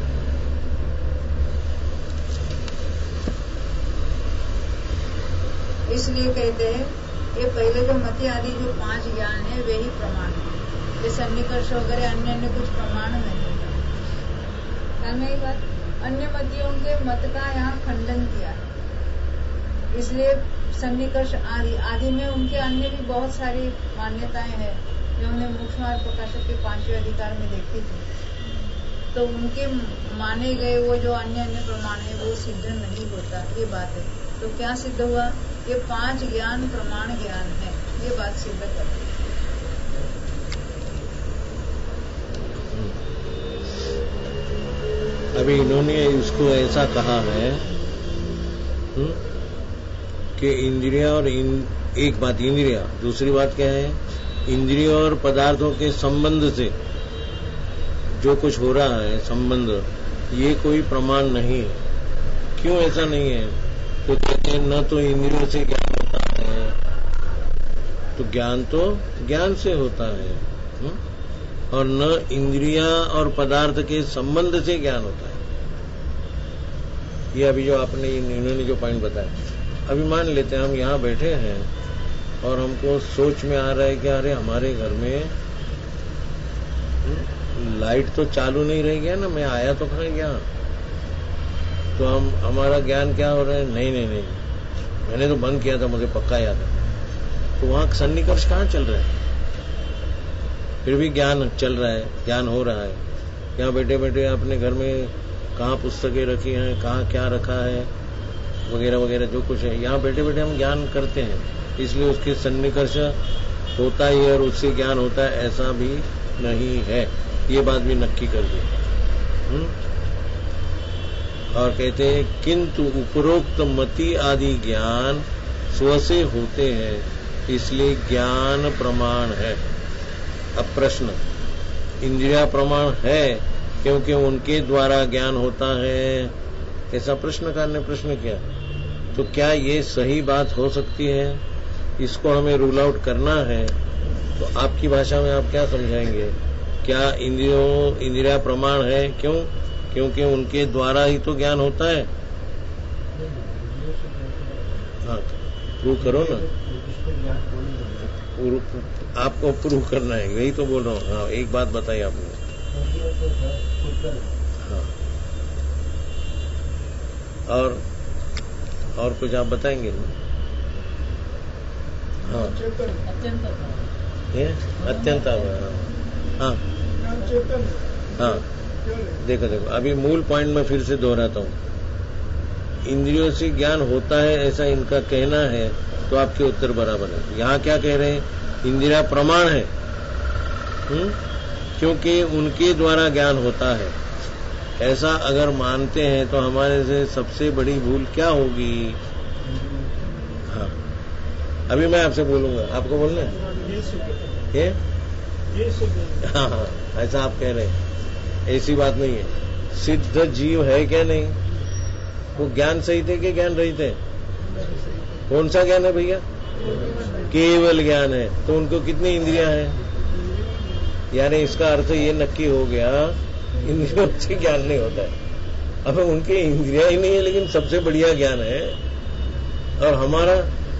इसलिए कहते हैं ये पहले जो मति आदि जो 5 ज्ञान है वे ही प्रमाण है, ये सन्निकर्ष वगैरह अन्य अन्य कुछ प्रमाण नहीं होता। नहीं बात, अन्य मतियों के मत का यहाँ खंडन किया है, इसलिए सन्निकर्ष आदि में उनके अन्य भी बहुत सारी मान्यताएं हैं जो हमने मोक्ष मार्ग प्रकाशक के 5वें अधिकार में देखी थी। तो उनके माने गए वो जो अन्य अन्य प्रमाण है वो सिद्ध नहीं होता, ये बात है। तो क्या सिद्ध हुआ, ये 5 ज्ञान प्रमाण ज्ञान है, ये बात सिद्ध करती है। अभी इन्होंने इसको ऐसा कहा है कि इंद्रिया और एक बात इंद्रिया, दूसरी बात क्या है, इंद्रियों और पदार्थों के संबंध से जो कुछ हो रहा है संबंध, ये कोई प्रमाण नहीं है। क्यों ऐसा नहीं है, तो कहते हैं न तो इंद्रियों से ज्ञान होता है, तो ज्ञान तो ज्ञान से होता है, और न इंद्रिया और पदार्थ के संबंध से ज्ञान होता है। ये अभी जो आपने इन्होंने जो पॉइंट बताया, अभी मान लेते हैं हम यहाँ बैठे हैं और हमको सोच में आ रहा है कि अरे हमारे घर में लाइट तो चालू नहीं रह गया ना, मैं आया तो कहाँ गया, तो हम हमारा ज्ञान क्या हो रहा है, नहीं नहीं नहीं मैंने तो बंद किया था, मुझे पक्का याद है। तो वहां सन्निकर्ष कहाँ चल रहा है, फिर भी ज्ञान चल रहा है, ज्ञान हो रहा है। यहाँ बैठे बैठे अपने घर में कहाँ पुस्तकें रखी हैं, कहाँ क्या रखा है वगैरह वगैरह जो कुछ है, यहाँ बैठे बैठे हम ज्ञान करते हैं, इसलिए उसके सन्निकर्ष होता ही है और उससे ज्ञान होता है ऐसा भी नहीं है, ये बात भी नक्की कर दी। और कहते हैं किंतु उपरोक्त मति आदि ज्ञान स्व से होते हैं, इसलिए ज्ञान प्रमाण है। अब प्रश्न, इंद्रिया प्रमाण है क्योंकि उनके द्वारा ज्ञान होता है, ऐसा प्रश्नकार ने प्रश्न किया। तो क्या ये सही बात हो सकती है, इसको हमें रूल आउट करना है, तो आपकी भाषा में आप क्या समझाएंगे, क्या इंद्रिया प्रमाण है, क्यों, क्योंकि उनके द्वारा ही तो ज्ञान होता है। हाँ, प्रूव करो ना, आपको प्रूव करना है, यही तो बोल रहा हूँ। हाँ, एक बात बताइए आपने। हाँ, और कुछ आप बताएंगे ना? हाँ, अत्यंत हाँ हाँ, देखो अभी मूल पॉइंट में फिर से दोहराता हूँ। इंद्रियों से ज्ञान होता है ऐसा इनका कहना है, तो आपके उत्तर बराबर है। यहाँ क्या कह रहे हैं, इंद्रिया प्रमाण है क्योंकि उनके द्वारा ज्ञान होता है। ऐसा अगर मानते हैं तो हमारे से सबसे बड़ी भूल क्या होगी। हाँ, अभी मैं आपसे बोलूंगा, आपको बोलना है ये? हाँ हाँ, ऐसा आप कह रहे हैं। ऐसी बात नहीं है। सिद्ध जीव है क्या नहीं? वो ज्ञान सहित है कि ज्ञान रहित है? कौन सा ज्ञान है भैया? केवल ज्ञान है। तो उनको कितनी इंद्रियां हैं? यानी इसका अर्थ ये नक्की हो गया, इंद्रियों से ज्ञान नहीं होता है। अब उनकी इंद्रियां ही नहीं है, लेकिन सबसे बढ़िया ज्ञान है। और हमारा,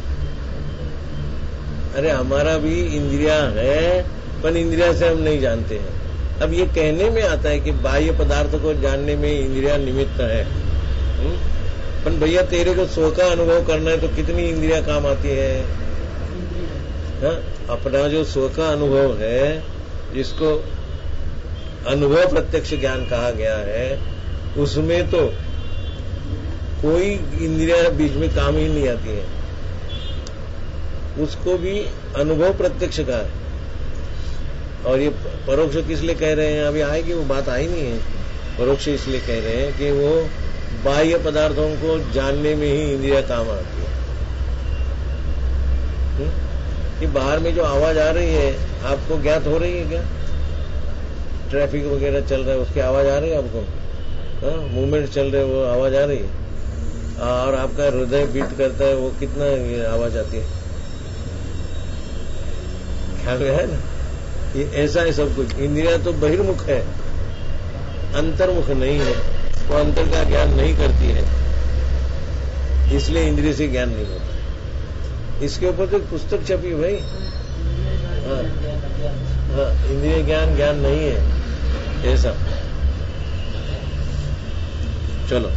अरे हमारा भी इंद्रियां है, पर इंद्रिया से हम नहीं जानते हैं। अब ये कहने में आता है कि बाह्य पदार्थ को जानने में इंद्रिया निमित्त है। पर भैया तेरे को सो का अनुभव करना है तो कितनी इंद्रियां काम आती है? हा? अपना जो सो का अनुभव है, जिसको अनुभव प्रत्यक्ष ज्ञान कहा गया है, उसमें तो कोई इंद्रिया बीच में काम ही नहीं आती है। उसको भी अनुभव प्रत्यक्ष का है। और ये परोक्ष किस लिए कह रहे हैं? अभी आएगी वो बात, आई नहीं है। परोक्ष इसलिए कह रहे हैं कि वो बाह्य पदार्थों को जानने में ही इंद्रिया काम आती है। कि बाहर में जो आवाज आ रही है आपको ज्ञात हो रही है क्या? ट्रैफिक वगैरह चल रहा है उसकी आवाज आ रही है आपको? मूवमेंट चल रहे वो आवाज आ रही है। और आपका हृदय बीट करता है वो कितना आवाज आती है? ख्याल है ना? ये ऐसा है सब कुछ। इंद्रिया तो बहिर्मुख है, अंतर्मुख नहीं है। वो अंतर का ज्ञान नहीं करती है, इसलिए इंद्रिय से ज्ञान नहीं होता। इसके ऊपर तो पुस्तक छपी भाई। हाँ, इंद्रिय ज्ञान ज्ञान नहीं है ऐसा। चलो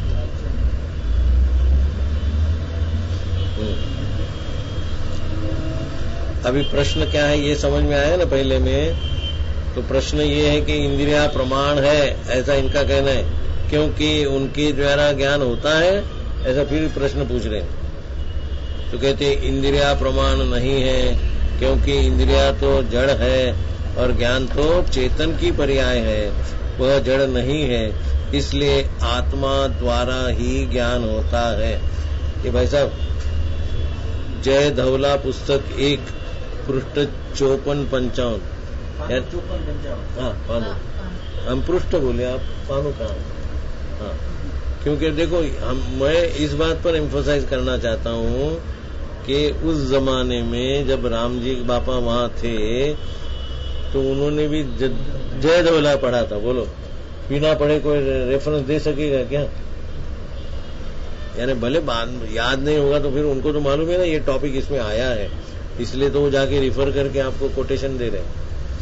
अभी प्रश्न क्या है ये समझ में आया ना पहले में? तो प्रश्न ये है कि इंद्रिया प्रमाण है, ऐसा इनका कहना है, क्योंकि उनके द्वारा ज्ञान होता है, ऐसा फिर प्रश्न पूछ रहे हैं। तो कहते हैं इंद्रिया प्रमाण नहीं है, क्योंकि इंद्रिया तो जड़ है और ज्ञान तो चेतन की पर्याय है, वह जड़ नहीं है, इसलिए आत्मा द्वारा ही ज्ञान होता है। ये भाई साहब जय धवला पुस्तक 1 पृष्ठ 54-55। हाँ पानो, हम पृष्ठ बोले, आप पानो कहाँ? हाँ, क्योंकि देखो मैं इस बात पर एम्फोसाइज करना चाहता हूँ कि उस जमाने में जब राम जी बापा वहां थे तो उन्होंने भी जय धवला पढ़ा था। बोलो, बिना पढ़े कोई रेफरेंस दे सकेगा क्या? यानी भले याद नहीं होगा तो फिर उनको तो मालूम है ना ये टॉपिक इसमें आया है, इसलिए तो वो जाके रिफर करके आपको कोटेशन दे रहे हैं।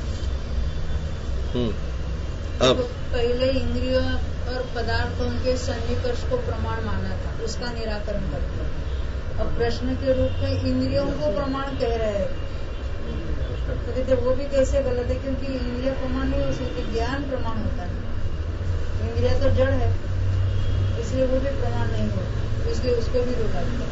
अब तो पहले इंद्रियों और पदार्थों के सन्निकर्ष को प्रमाण माना था, उसका निराकरण करते हैं। अब प्रश्न के रूप में इंद्रियों को प्रमाण कह रहे हैं, तो कहते वो भी कैसे गलत है? क्योंकि इंद्रिया प्रमाण नहीं हो सकती, ज्ञान प्रमाण होता है। इंद्रिया तो जड़ है, इसलिए वो भी प्रमाण नहीं होता, इसलिए उसको भी रोका गया।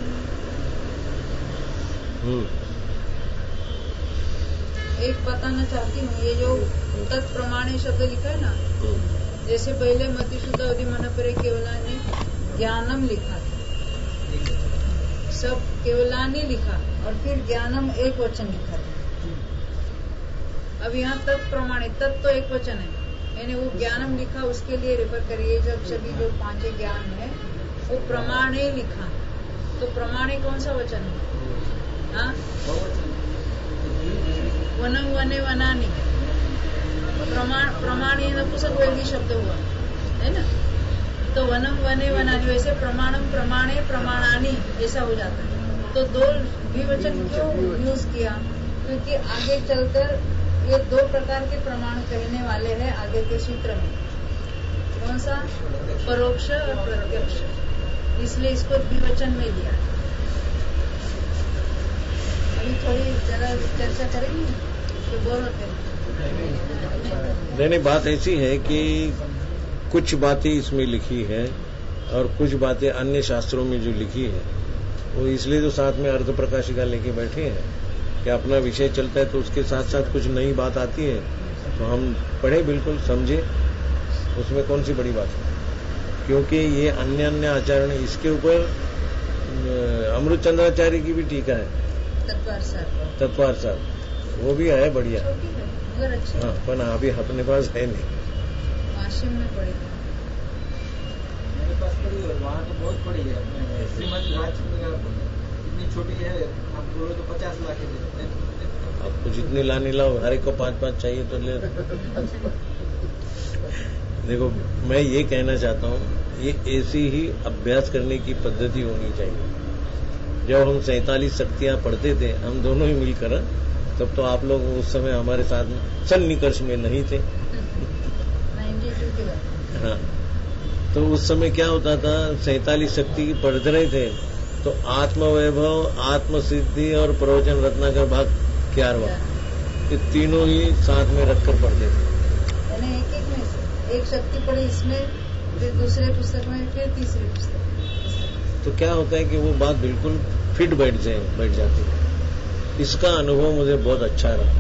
एक बताना चाहती हूँ, ये जो तत्प्रमाणे शब्द लिखा है ना, जैसे पहले मतिशुद्ध अवधि मनपरे केवलानी ज्ञानम लिखा था, सब केवलानी लिखा और फिर ज्ञानम एक वचन लिखा था। अब यहाँ तत्प्रमाणे, तत् तो एक वचन है, यानी वो ज्ञानम लिखा, उसके लिए रेफर करिए। जब सभी जो 5 ज्ञान है वो प्रमाणे लिखा, तो प्रमाणे कौन सा वचन है? हाँ, वनम वने वनानी, प्रमाण ये नपुंसक वैदिक शब्द हुआ है ना, तो वनम वने वनानी, वैसे प्रमाणम प्रमाणे प्रमाणानी ऐसा हो जाता है। तो 2 द्विवचन क्यों यूज किया? क्योंकि आगे चलकर ये 2 प्रकार के प्रमाण कहने वाले हैं आगे के सूत्र में। कौन सा? परोक्ष और प्रत्यक्ष, इसलिए इसको द्विवचन में लिया। अभी थोड़ी जरा चर्चा करेंगे तो बोल होते। नहीं, बात ऐसी है कि कुछ बातें इसमें लिखी है और कुछ बातें अन्य शास्त्रों में जो लिखी है वो इसलिए तो साथ में अर्थ प्रकाशिका लेके बैठे हैं कि अपना विषय चलता है तो उसके साथ साथ कुछ नई बात आती है तो हम पढ़े, बिल्कुल समझे, उसमें कौन सी बड़ी बात है। क्योंकि ये अन्य आचरण, इसके ऊपर अमृत चंद्राचार्य की भी टीका है, तत्वार सार, वो भी है बढ़िया। छोटी है मगर अच्छी हाँ, है। पर अभी अपने पास है नहीं। वाशिम में पड़ेगी। मेरे पास पड़ी है, वहाँ तो बहुत पड़ी है। श्रीमती राजचंद्र इतनी छोटी है, आप बोलो तो 50 लाख के देते हैं। आपको जितनी लानी लाओ, हर एक को 5-5 चाहिए तो ले। देखो, मैं ये कहना चाहता हूँ, ये ऐसी ही अभ्यास करने की पद्धति होनी चाहिए। जब हम 47 शक्तियां पढ़ते थे, हम दोनों ही मिलकर, तब तो आप लोग उस समय हमारे साथ सन निकर्ष में नहीं थे। 92 के बाद। हाँ, तो उस समय क्या होता था, 47 शक्ति पढ़ रहे थे तो आत्मवैभव, आत्मसिद्धि और प्रवचन रत्नाकर भाग 11वां, ये तीनों ही साथ में रखकर पढ़ते थे। यानी एक में से एक शक्ति पढ़ी इसमें, फिर दूसरे पुस्तक में, फिर तीसरी पुस्तक। तो क्या होता है कि वो बात बिल्कुल फिट बैठ जाती है। इसका अनुभव मुझे बहुत अच्छा रहा।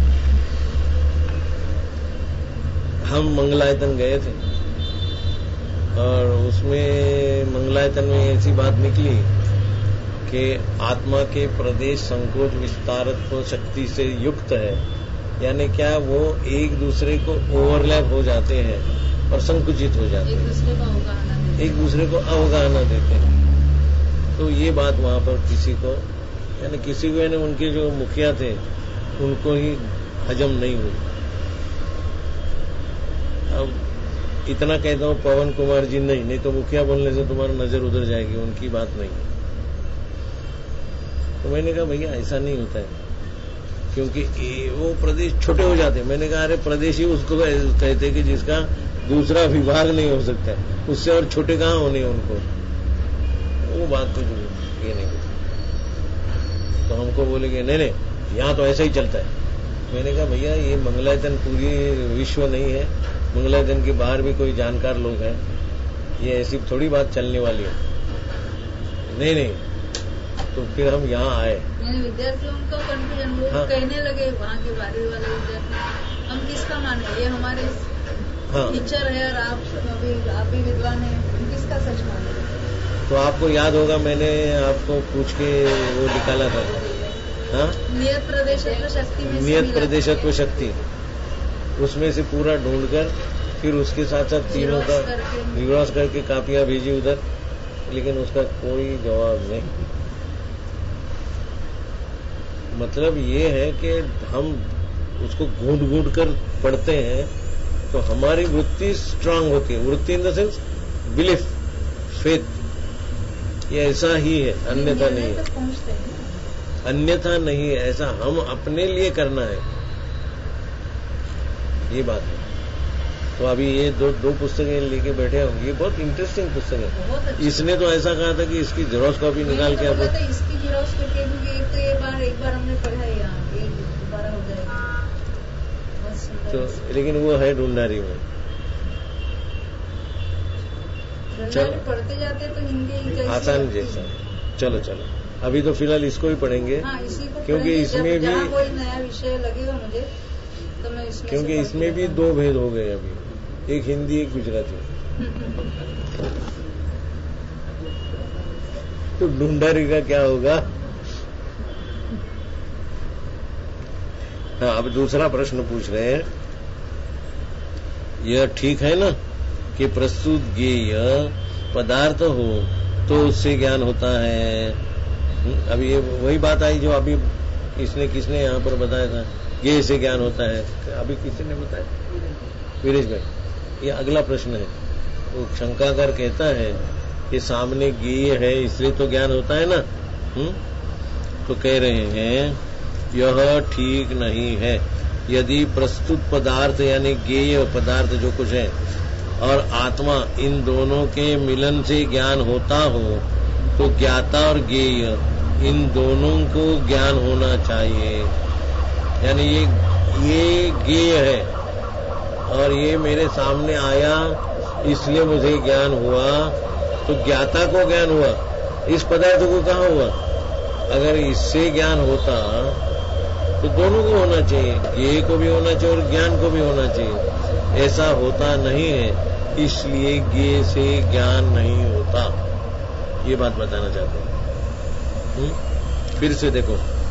हम मंगलायतन गए थे और उसमें मंगलायतन में ऐसी बात निकली कि आत्मा के प्रदेश संकोच विस्तारत्व शक्ति से युक्त है, यानी क्या वो एक दूसरे को ओवरलैप हो जाते हैं और संकुचित हो जाते हैं, एक दूसरे को अवगाहना देते हैं। तो ये बात वहां पर किसी को यानी उनके जो मुखिया थे उनको ही हजम नहीं हुई। अब इतना कहता हूं, पवन कुमार जी नहीं तो मुखिया बोलने से तुम्हारी नजर उधर जाएगी, उनकी बात नहीं। तो मैंने कहा भैया ऐसा नहीं होता है, क्योंकि वो प्रदेश छोटे हो जाते हैं। मैंने कहा अरे प्रदेश ही उसको कहते कि जिसका दूसरा विभाग नहीं हो सकता, उससे और छोटे कहाँ होने उनको। वो बात तो ये नहीं होती। तो हमको बोले कि नहीं यहाँ तो ऐसा ही चलता है। मैंने कहा भैया ये मंगलायतन पूरी विश्व नहीं है, मंगलायतन के बाहर भी कोई जानकार लोग हैं, ये ऐसी थोड़ी बात चलने वाली है। नहीं तो फिर हम यहाँ आए। विद्यार्थियों का कंफ्यूजन, वो हाँ। कहने लगे वहाँ के 12वीं वाले विद्यार्थी, हम किसका माने, ये हमारे टीचर है और आप भी विद्वान है, हम किसका सच माने। तो आपको याद होगा मैंने आपको पूछ के वो निकाला था, हाँ, नियत प्रदेशत्व शक्ति में नियत प्रदेशत्व शक्ति, उसमें से पूरा ढूंढकर फिर उसके साथ साथ तीनों का रिवर्स करके कापियां भेजी उधर, लेकिन उसका कोई जवाब नहीं। मतलब ये है कि हम उसको घूंढ कर पढ़ते हैं तो हमारी वृत्ति स्ट्रांग होती है। वृत्ति in the sense belief, faith, ये ऐसा ही है, अन्यथा नहीं है, अन्यथा नहीं है। ऐसा हम अपने लिए करना है, ये बात है। तो अभी ये दो पुस्तकें लेके बैठे हैं, ये बहुत इंटरेस्टिंग पुस्तक है। इसने तो ऐसा कहा था कि इसकी जेरोक्स कॉपी निकाल के आपको, इसकी जेरोक्स कॉपी, एक बार हमने पढ़ा है यहाँ, ये दोबारा हो जाएगा। तो लेकिन वो है ढूंढारी में। चलो पढ़ते जाते तो हिंदी आसान जैसा। चलो अभी तो फिलहाल इसको ही पढ़ेंगे। हाँ, इसी को क्योंकि इसमें भी कोई नया विषय लगेगा मुझे तो मैं इसमें, क्योंकि इसमें भी 2 भेद हो गए अभी, एक हिंदी एक गुजराती। तो ढूंढारी का क्या होगा। हाँ, अब दूसरा प्रश्न पूछ रहे हैं, यह ठीक है ना कि प्रस्तुत ज्ञेय पदार्थ हो तो उससे ज्ञान होता है। अभी ये वही बात आई जो अभी किसने यहाँ पर बताया था, ज्ञेय से ज्ञान होता है। अभी किसी ने बताया, वीरेश भाई। ये अगला प्रश्न है। वो शंकाकार कहता है कि सामने ज्ञेय है इसलिए तो ज्ञान होता है ना। तो कह रहे हैं यह ठीक नहीं है। यदि प्रस्तुत पदार्थ यानी ज्ञेय पदार्थ जो कुछ है और आत्मा, इन दोनों के मिलन से ज्ञान होता हो तो ज्ञाता और ज्ञेय इन दोनों को ज्ञान होना चाहिए। यानी ये ज्ञेय है और ये मेरे सामने आया इसलिए मुझे ज्ञान हुआ, तो ज्ञाता को ज्ञान हुआ, इस पदार्थ को कहाँ हुआ। अगर इससे ज्ञान होता तो दोनों को होना चाहिए, ज्ञेय को भी होना चाहिए और ज्ञान को भी होना चाहिए। ऐसा होता नहीं है, इसलिए ज्ञेय से ज्ञान नहीं होता। ये बात बताना चाहते हैं। फिर से देखो,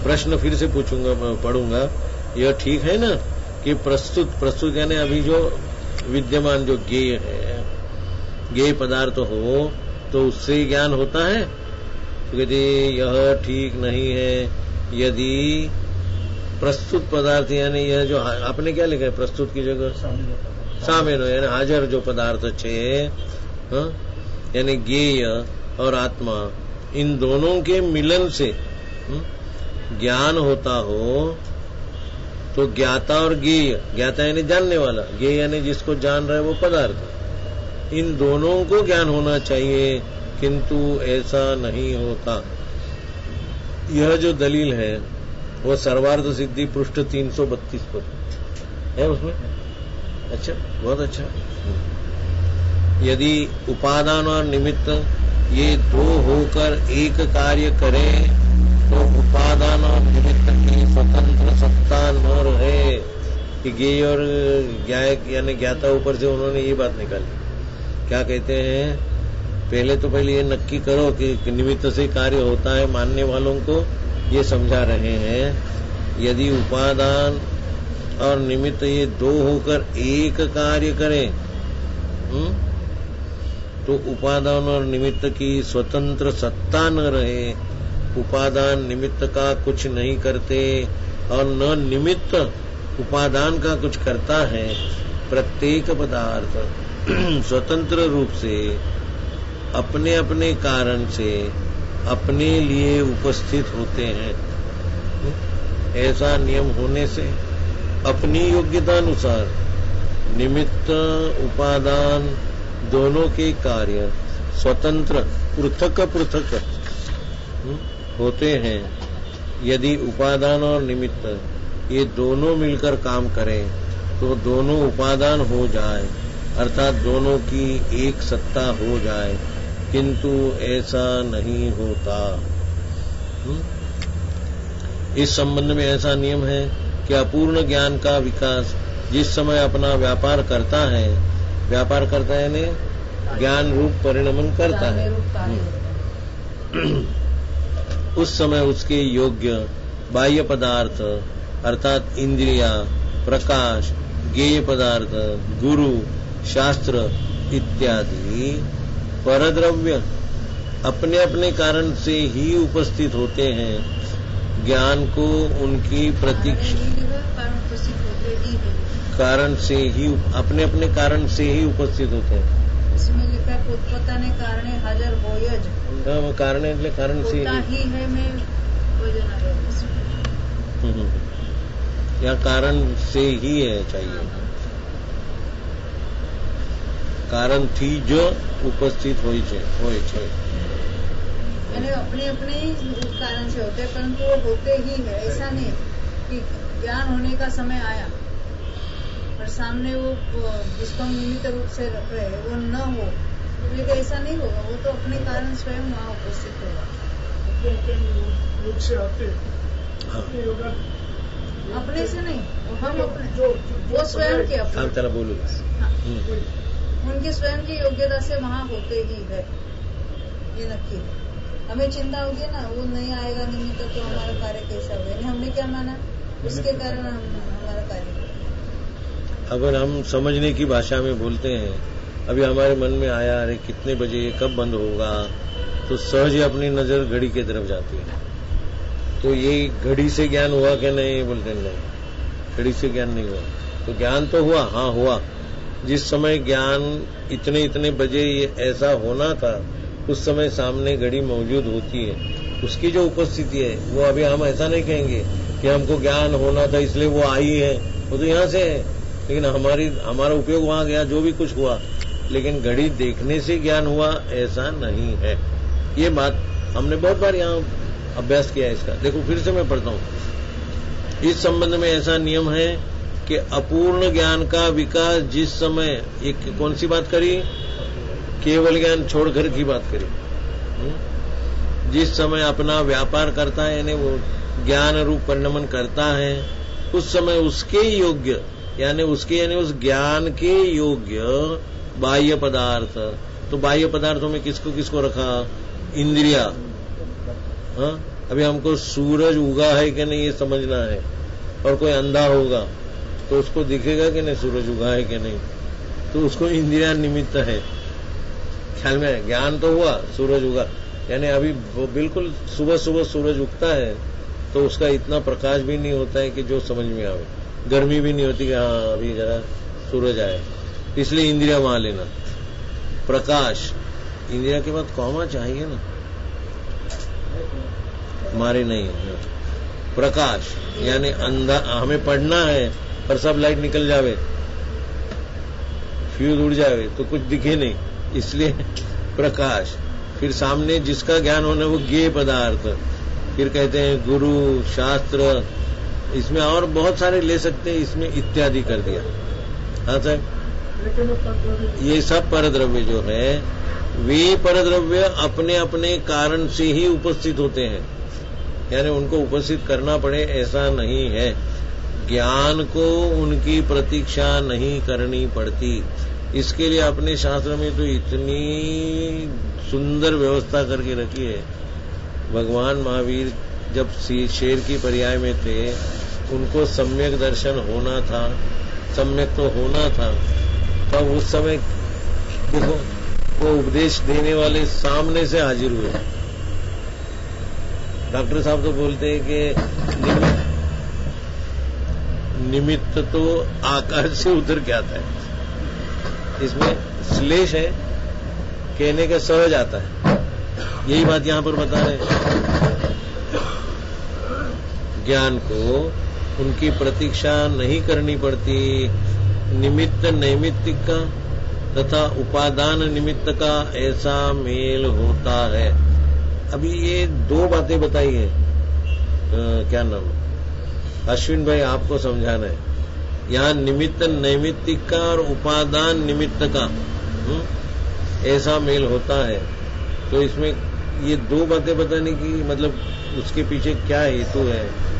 प्रश्न फिर से पूछूंगा, पढ़ूंगा, यह ठीक है ना कि प्रस्तुत यानी अभी जो विद्यमान जो ज्ञेय है, ज्ञेय पदार्थ हो तो उससे ज्ञान होता है? तो कहते यह ठीक नहीं है। यदि प्रस्तुत पदार्थ यानी यह जो आपने क्या लिखा है प्रस्तुत की जगह सामेनो यानी हाजर जो पदार्थ छे, यानी ज्ञेय और आत्मा, इन दोनों के मिलन से ज्ञान होता हो तो ज्ञाता और ज्ञेय, ज्ञाता यानी जानने वाला, ज्ञेय यानी जिसको जान रहा है वो पदार्थ, इन दोनों को ज्ञान होना चाहिए, किंतु ऐसा नहीं होता। यह जो दलील है वो सर्वार्थ सिद्धि पृष्ठ 332 पर है उसमें। अच्छा, बहुत अच्छा। यदि उपादान और निमित्त ये दो होकर एक कार्य करें तो उपादान और निमित्त की स्वतंत्र सत्ता न रहे कि ज्ञेय और ज्ञायक यानी ज्ञाता ऊपर से उन्होंने ये बात निकाली। क्या कहते हैं, पहले ये नक्की करो कि निमित्त से कार्य होता है, मानने वालों को ये समझा रहे हैं। यदि उपादान और निमित्त ये दो होकर एक कार्य करें तो उपादान और निमित्त की स्वतंत्र सत्ता न रहे, उपादान निमित्त का कुछ नहीं करते और न निमित्त उपादान का कुछ करता है। प्रत्येक पदार्थ स्वतंत्र रूप से अपने अपने कारण से अपने लिए उपस्थित होते हैं। ऐसा नियम होने से अपनी योग्यता अनुसार निमित्त उपादान दोनों के कार्य स्वतंत्र पृथक पृथक होते हैं। यदि उपादान और निमित्त ये दोनों मिलकर काम करें तो दोनों उपादान हो जाए, अर्थात दोनों की एक सत्ता हो जाए, किंतु ऐसा नहीं होता। इस संबंध में ऐसा नियम है कि अपूर्ण ज्ञान का विकास जिस समय अपना व्यापार करता है यानी ज्ञान रूप परिणमन करता है, उस समय उसके योग्य बाह्य पदार्थ अर्थात इंद्रिया, प्रकाश, ज्ञेय पदार्थ, गुरु, शास्त्र इत्यादि परद्रव्य अपने अपने कारण से ही उपस्थित होते हैं। ज्ञान को उनकी कारण से ही अपने अपने कारण से ही उपस्थित होते हैं। इसमें लिखा है पोतपोताने कारणे हाजर होयज, कारण એટલે कारण से ही है में वजन आ गया या कारण से ही है चाहिए, कारण थी जो उपस्थित હોય છે यानी अपने अपने कारण से होते हैं, परंतु वो होते ही है। ऐसा नहीं कि ज्ञान होने का समय आया और सामने वो जिसको हम निमित्त रूप से रख रहे हैं वो न हो, लेकिन ऐसा नहीं होगा, वो तो अपने कारण स्वयं वहाँ उपस्थित होगा। अपने से नहीं, हम अपने वो स्वयं के अपने चला बोलो उनकी स्वयं की योग्यता से वहाँ होते ही है, ये नक्की है। हमें चिंता होगी ना, वो नहीं आएगा निमित्त तो हमारा कार्य कैसा होगा, यानी हमने क्या माना, उसके कारण हमारा कार्य। अगर हम समझने की भाषा में बोलते हैं, अभी हमारे मन में आया अरे कितने बजे ये कब बंद होगा, तो सहज ही अपनी नजर घड़ी की तरफ जाती है। तो ये घड़ी से ज्ञान हुआ कि नहीं, बोलते नहीं, घड़ी से ज्ञान नहीं हुआ। तो ज्ञान तो हुआ, हाँ हुआ। जिस समय ज्ञान इतने बजे ये ऐसा होना था, उस समय सामने घड़ी मौजूद होती है, उसकी जो उपस्थिति है वो अभी हम ऐसा नहीं कहेंगे कि हमको ज्ञान होना था इसलिए वो आई है, वो तो यहाँ से है, लेकिन हमारा उपयोग वहाँ गया, जो भी कुछ हुआ, लेकिन घड़ी देखने से ज्ञान हुआ ऐसा नहीं है। ये बात हमने बहुत बार यहाँ अभ्यास किया है इसका। देखो फिर से मैं पढ़ता हूँ। इस संबंध में ऐसा नियम है कि अपूर्ण ज्ञान का विकास जिस समय, एक कौन सी बात करी, केवल ज्ञान छोड़कर की बात करी, जिस समय अपना व्यापार करता है यानी वो ज्ञान रूप परिणमन करता है, उस समय उसके योग्य यानी उस ज्ञान के योग्य बाह्य पदार्थ। तो बाह्य पदार्थों में किसको किसको रखा, इंद्रिया, अभी हमको सूरज उगा है कि नहीं ये समझना है, और कोई अंधा होगा तो उसको दिखेगा कि नहीं सूरज उगा है कि नहीं, तो उसको इंद्रिया निमित्त है। ख्याल में ज्ञान तो हुआ सूरज उगा, यानी अभी बिल्कुल सुबह सुबह सूरज उगता है तो उसका इतना प्रकाश भी नहीं होता है कि जो समझ में आवे, गर्मी भी नहीं होती कि हाँ अभी जरा सूरज आए, इसलिए इंद्रिया वहां लेना। प्रकाश इंद्रिया के बाद कौमा चाहिए ना, हमारे नहीं है। प्रकाश यानी अंधा, हमें पढ़ना है पर सब लाइट निकल जावे, फ्यूज उड़ जावे तो कुछ दिखे नहीं, इसलिए प्रकाश। फिर सामने जिसका ज्ञान होना वो ज्ञेय पदार्थ, फिर कहते हैं गुरु शास्त्र, इसमें और बहुत सारे ले सकते हैं, इसमें इत्यादि कर दिया। हाँ साहब, ये सब परद्रव्य जो है वे परद्रव्य अपने अपने कारण से ही उपस्थित होते हैं, यानी उनको उपस्थित करना पड़े ऐसा नहीं है। ज्ञान को उनकी प्रतीक्षा नहीं करनी पड़ती। इसके लिए अपने शास्त्र में तो इतनी सुंदर व्यवस्था करके रखी है। भगवान महावीर जब शेर की पर्याय में थे, उनको सम्यक दर्शन होना था, सम्यक तो होना था, तब उस समय देखो वो उपदेश देने वाले सामने से हाजिर हुए। डॉक्टर साहब तो बोलते हैं कि निमित्त तो आकाश से उतर के आता है, इसमें श्लेष है, कहने का सहज आता है। यही बात यहां पर बता रहे हैं। ज्ञान को उनकी प्रतीक्षा नहीं करनी पड़ती। निमित्त नैमित्तिक का तथा उपादान निमित्त का ऐसा मेल होता है। अभी ये दो बातें बताई है, क्या नाम, अश्विन भाई आपको समझाना है। यहाँ निमित्त नैमित्तिक का और उपादान निमित्त का ऐसा मेल होता है, तो इसमें ये दो बातें बताने की मतलब उसके पीछे क्या हेतु है।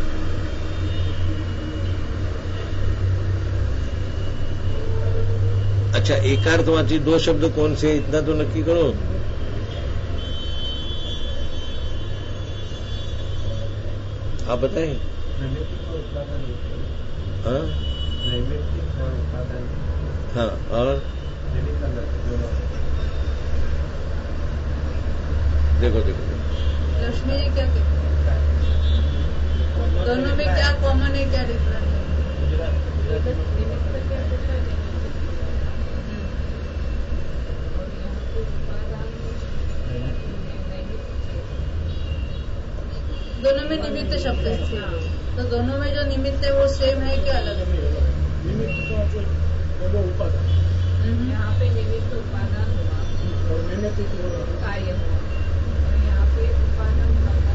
अच्छा, एकार्थवाची दो शब्द कौन से, इतना तो नक्की करो। आप बताएं। हाँ हाँ, और देखो लक्ष्मी जी क्या कहते हैं, दोनों में क्या कॉमन है, क्या डिफरेंट है? दोनों में निमित्त शब्द है, तो दोनों में जो निमित्त है वो सेम है क्या अलग है? यहाँ पे निमित्त उपादान हुआ और कार्य हुआ, और यहाँ पे उपादान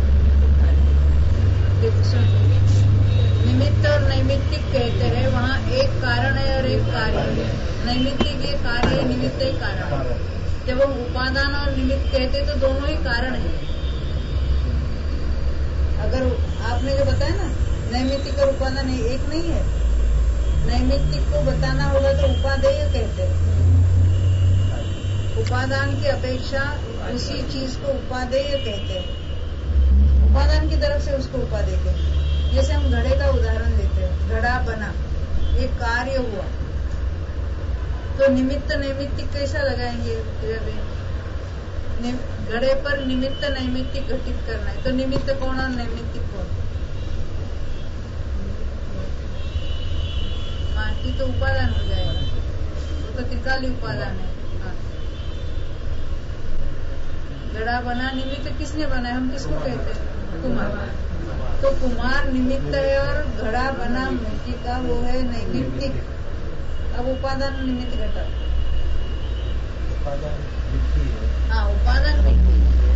निमित्त और नैमित्तिक कहते हैं, वहाँ एक कारण है और एक कार्य है। नैमित्तिक ये कार्य है, निमित्त एक कारण है। जब हम उपादान और निमित्त कहते तो दोनों ही कारण है। अगर आपने जो बताया ना नैमित्तिक और उपादान एक नहीं है, नैमित्तिक को बताना होगा तो उपादेय कहते हैं। उपादान की अपेक्षा उसी चीज को उपादेय कहते हैं, उपादान की तरफ से उसको उपादेय कहते हैं। जैसे हम घड़े का उदाहरण देते हैं, घड़ा बना, एक कार्य हुआ, तो निमित्त नैमित्तिक कैसा लगाएंगे? घड़े पर निमित्त नैमित्तिक घटित करना है, तो निमित्त कौन और नैमित्तिक कौन? माटी तो उपादान हो जाएगा, वो तो त्रिकाली उपादान है। हाँ। घड़ा बना, निमित्त किसने बनाया? हम किसको कहते हैं? कुम्हार। तो कुम्हार निमित्त है और घड़ा बना मिट्टी का वो है नैमित्तिक। अब उपादान निमित्त घटा, हाँ उपादान मिट्टी,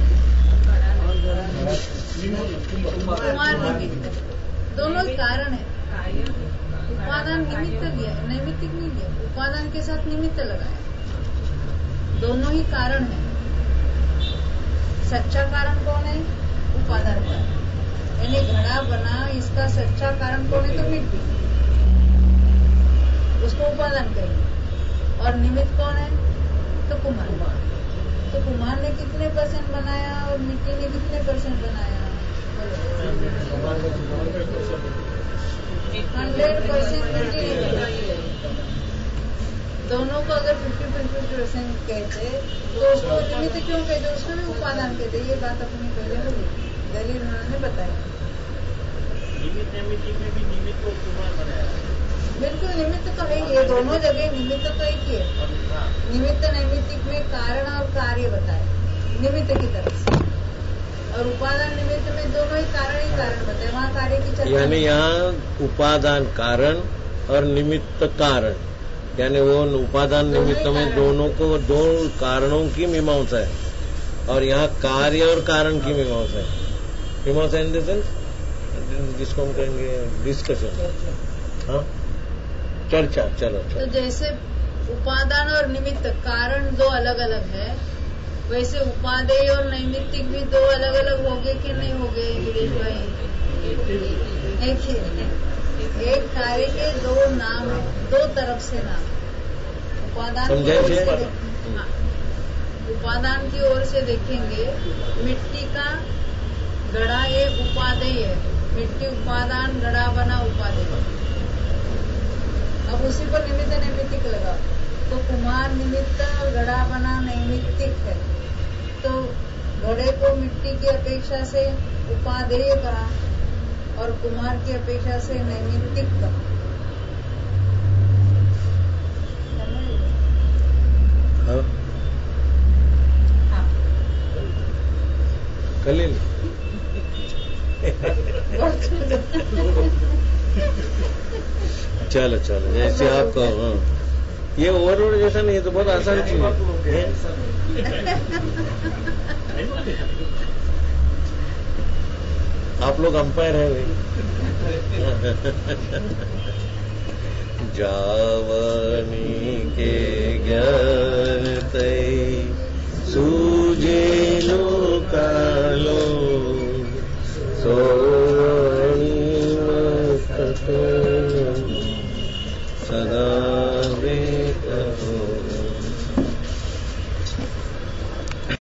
कुम्हार निमित्त, दोनों कारण है। उपादान निमित्त लिया है, नैमित्तिक नहीं लिया, उपादान के साथ निमित्त लगाया, दोनों ही कारण है। सच्चा कारण कौन है? उपादान का, यानी घड़ा बना, इसका सच्चा कारण कौन है? तो मिट्टी, उसको उपादान कहेंगे। और निमित्त कौन है? तो कुम्हार। तो कुम्हार ने कितने % बनाया और मिट्टी ने कितने % बनाया? दोनों को अगर 50-50% कहते तो उसको निमित्त क्यों कहते, उसको भी उपादान कहते। ये बात अपनी पहले होगी, दलील उन्होंने बताया। निमित्त नैमित्तिक में भी निमित्त को कुमार बनाया। बिल्कुल निमित्त तो है, ये दोनों जगह निमित्त तो एक ही है। निमित्त नैमित्तिक में कारण और कार्य बताए निमित्त की तरफ से, और उपादान निमित्त में दोनों ही कारण बताए, वहाँ कार्य की चर्चा। यानी यहाँ उपादान कारण और निमित्त कारण, यानी वो उपादान निमित्त में दोनों को दो कारणों की मीमांसा है, और यहाँ कार्य और कारण की मीमांसा है। मीमांसा इन द सेंस जिसको हम कहेंगे डिस्कशन, हाँ चर्चा। चलो तो जैसे उपादान और निमित्त कारण दो अलग अलग है, वैसे उपादेय और नैमित्तिक भी दो अलग अलग हो गए कि नहीं हो गए गिरीश भाई? एक ही, एक कार्य के दो नाम है, दो तरफ से नाम। उपादान की ओर से, हाँ, उपादान की ओर से देखेंगे, मिट्टी का घड़ा ये उपादेय है, मिट्टी उपादान, घड़ा बना उपादेय। अब उसी पर निमित्त नैमित्तिक लगा तो कुम्हार निमित्त, घड़ा बना नैमित्तिक है, तो घड़े को मिट्टी की अपेक्षा से उपादेय कहा और कुम्हार की अपेक्षा से नैमित्तिक कहा। हाँ कलील चलो चलो जैसे आप कहो। हाँ, ये ओवरलोड जैसा नहीं है, तो बहुत आसान चीज है। आप लोग अंपायर है भाई। जावनी के ज्ञान तय सूझे लो कालो सोनी मस्तक सदा बेकहो।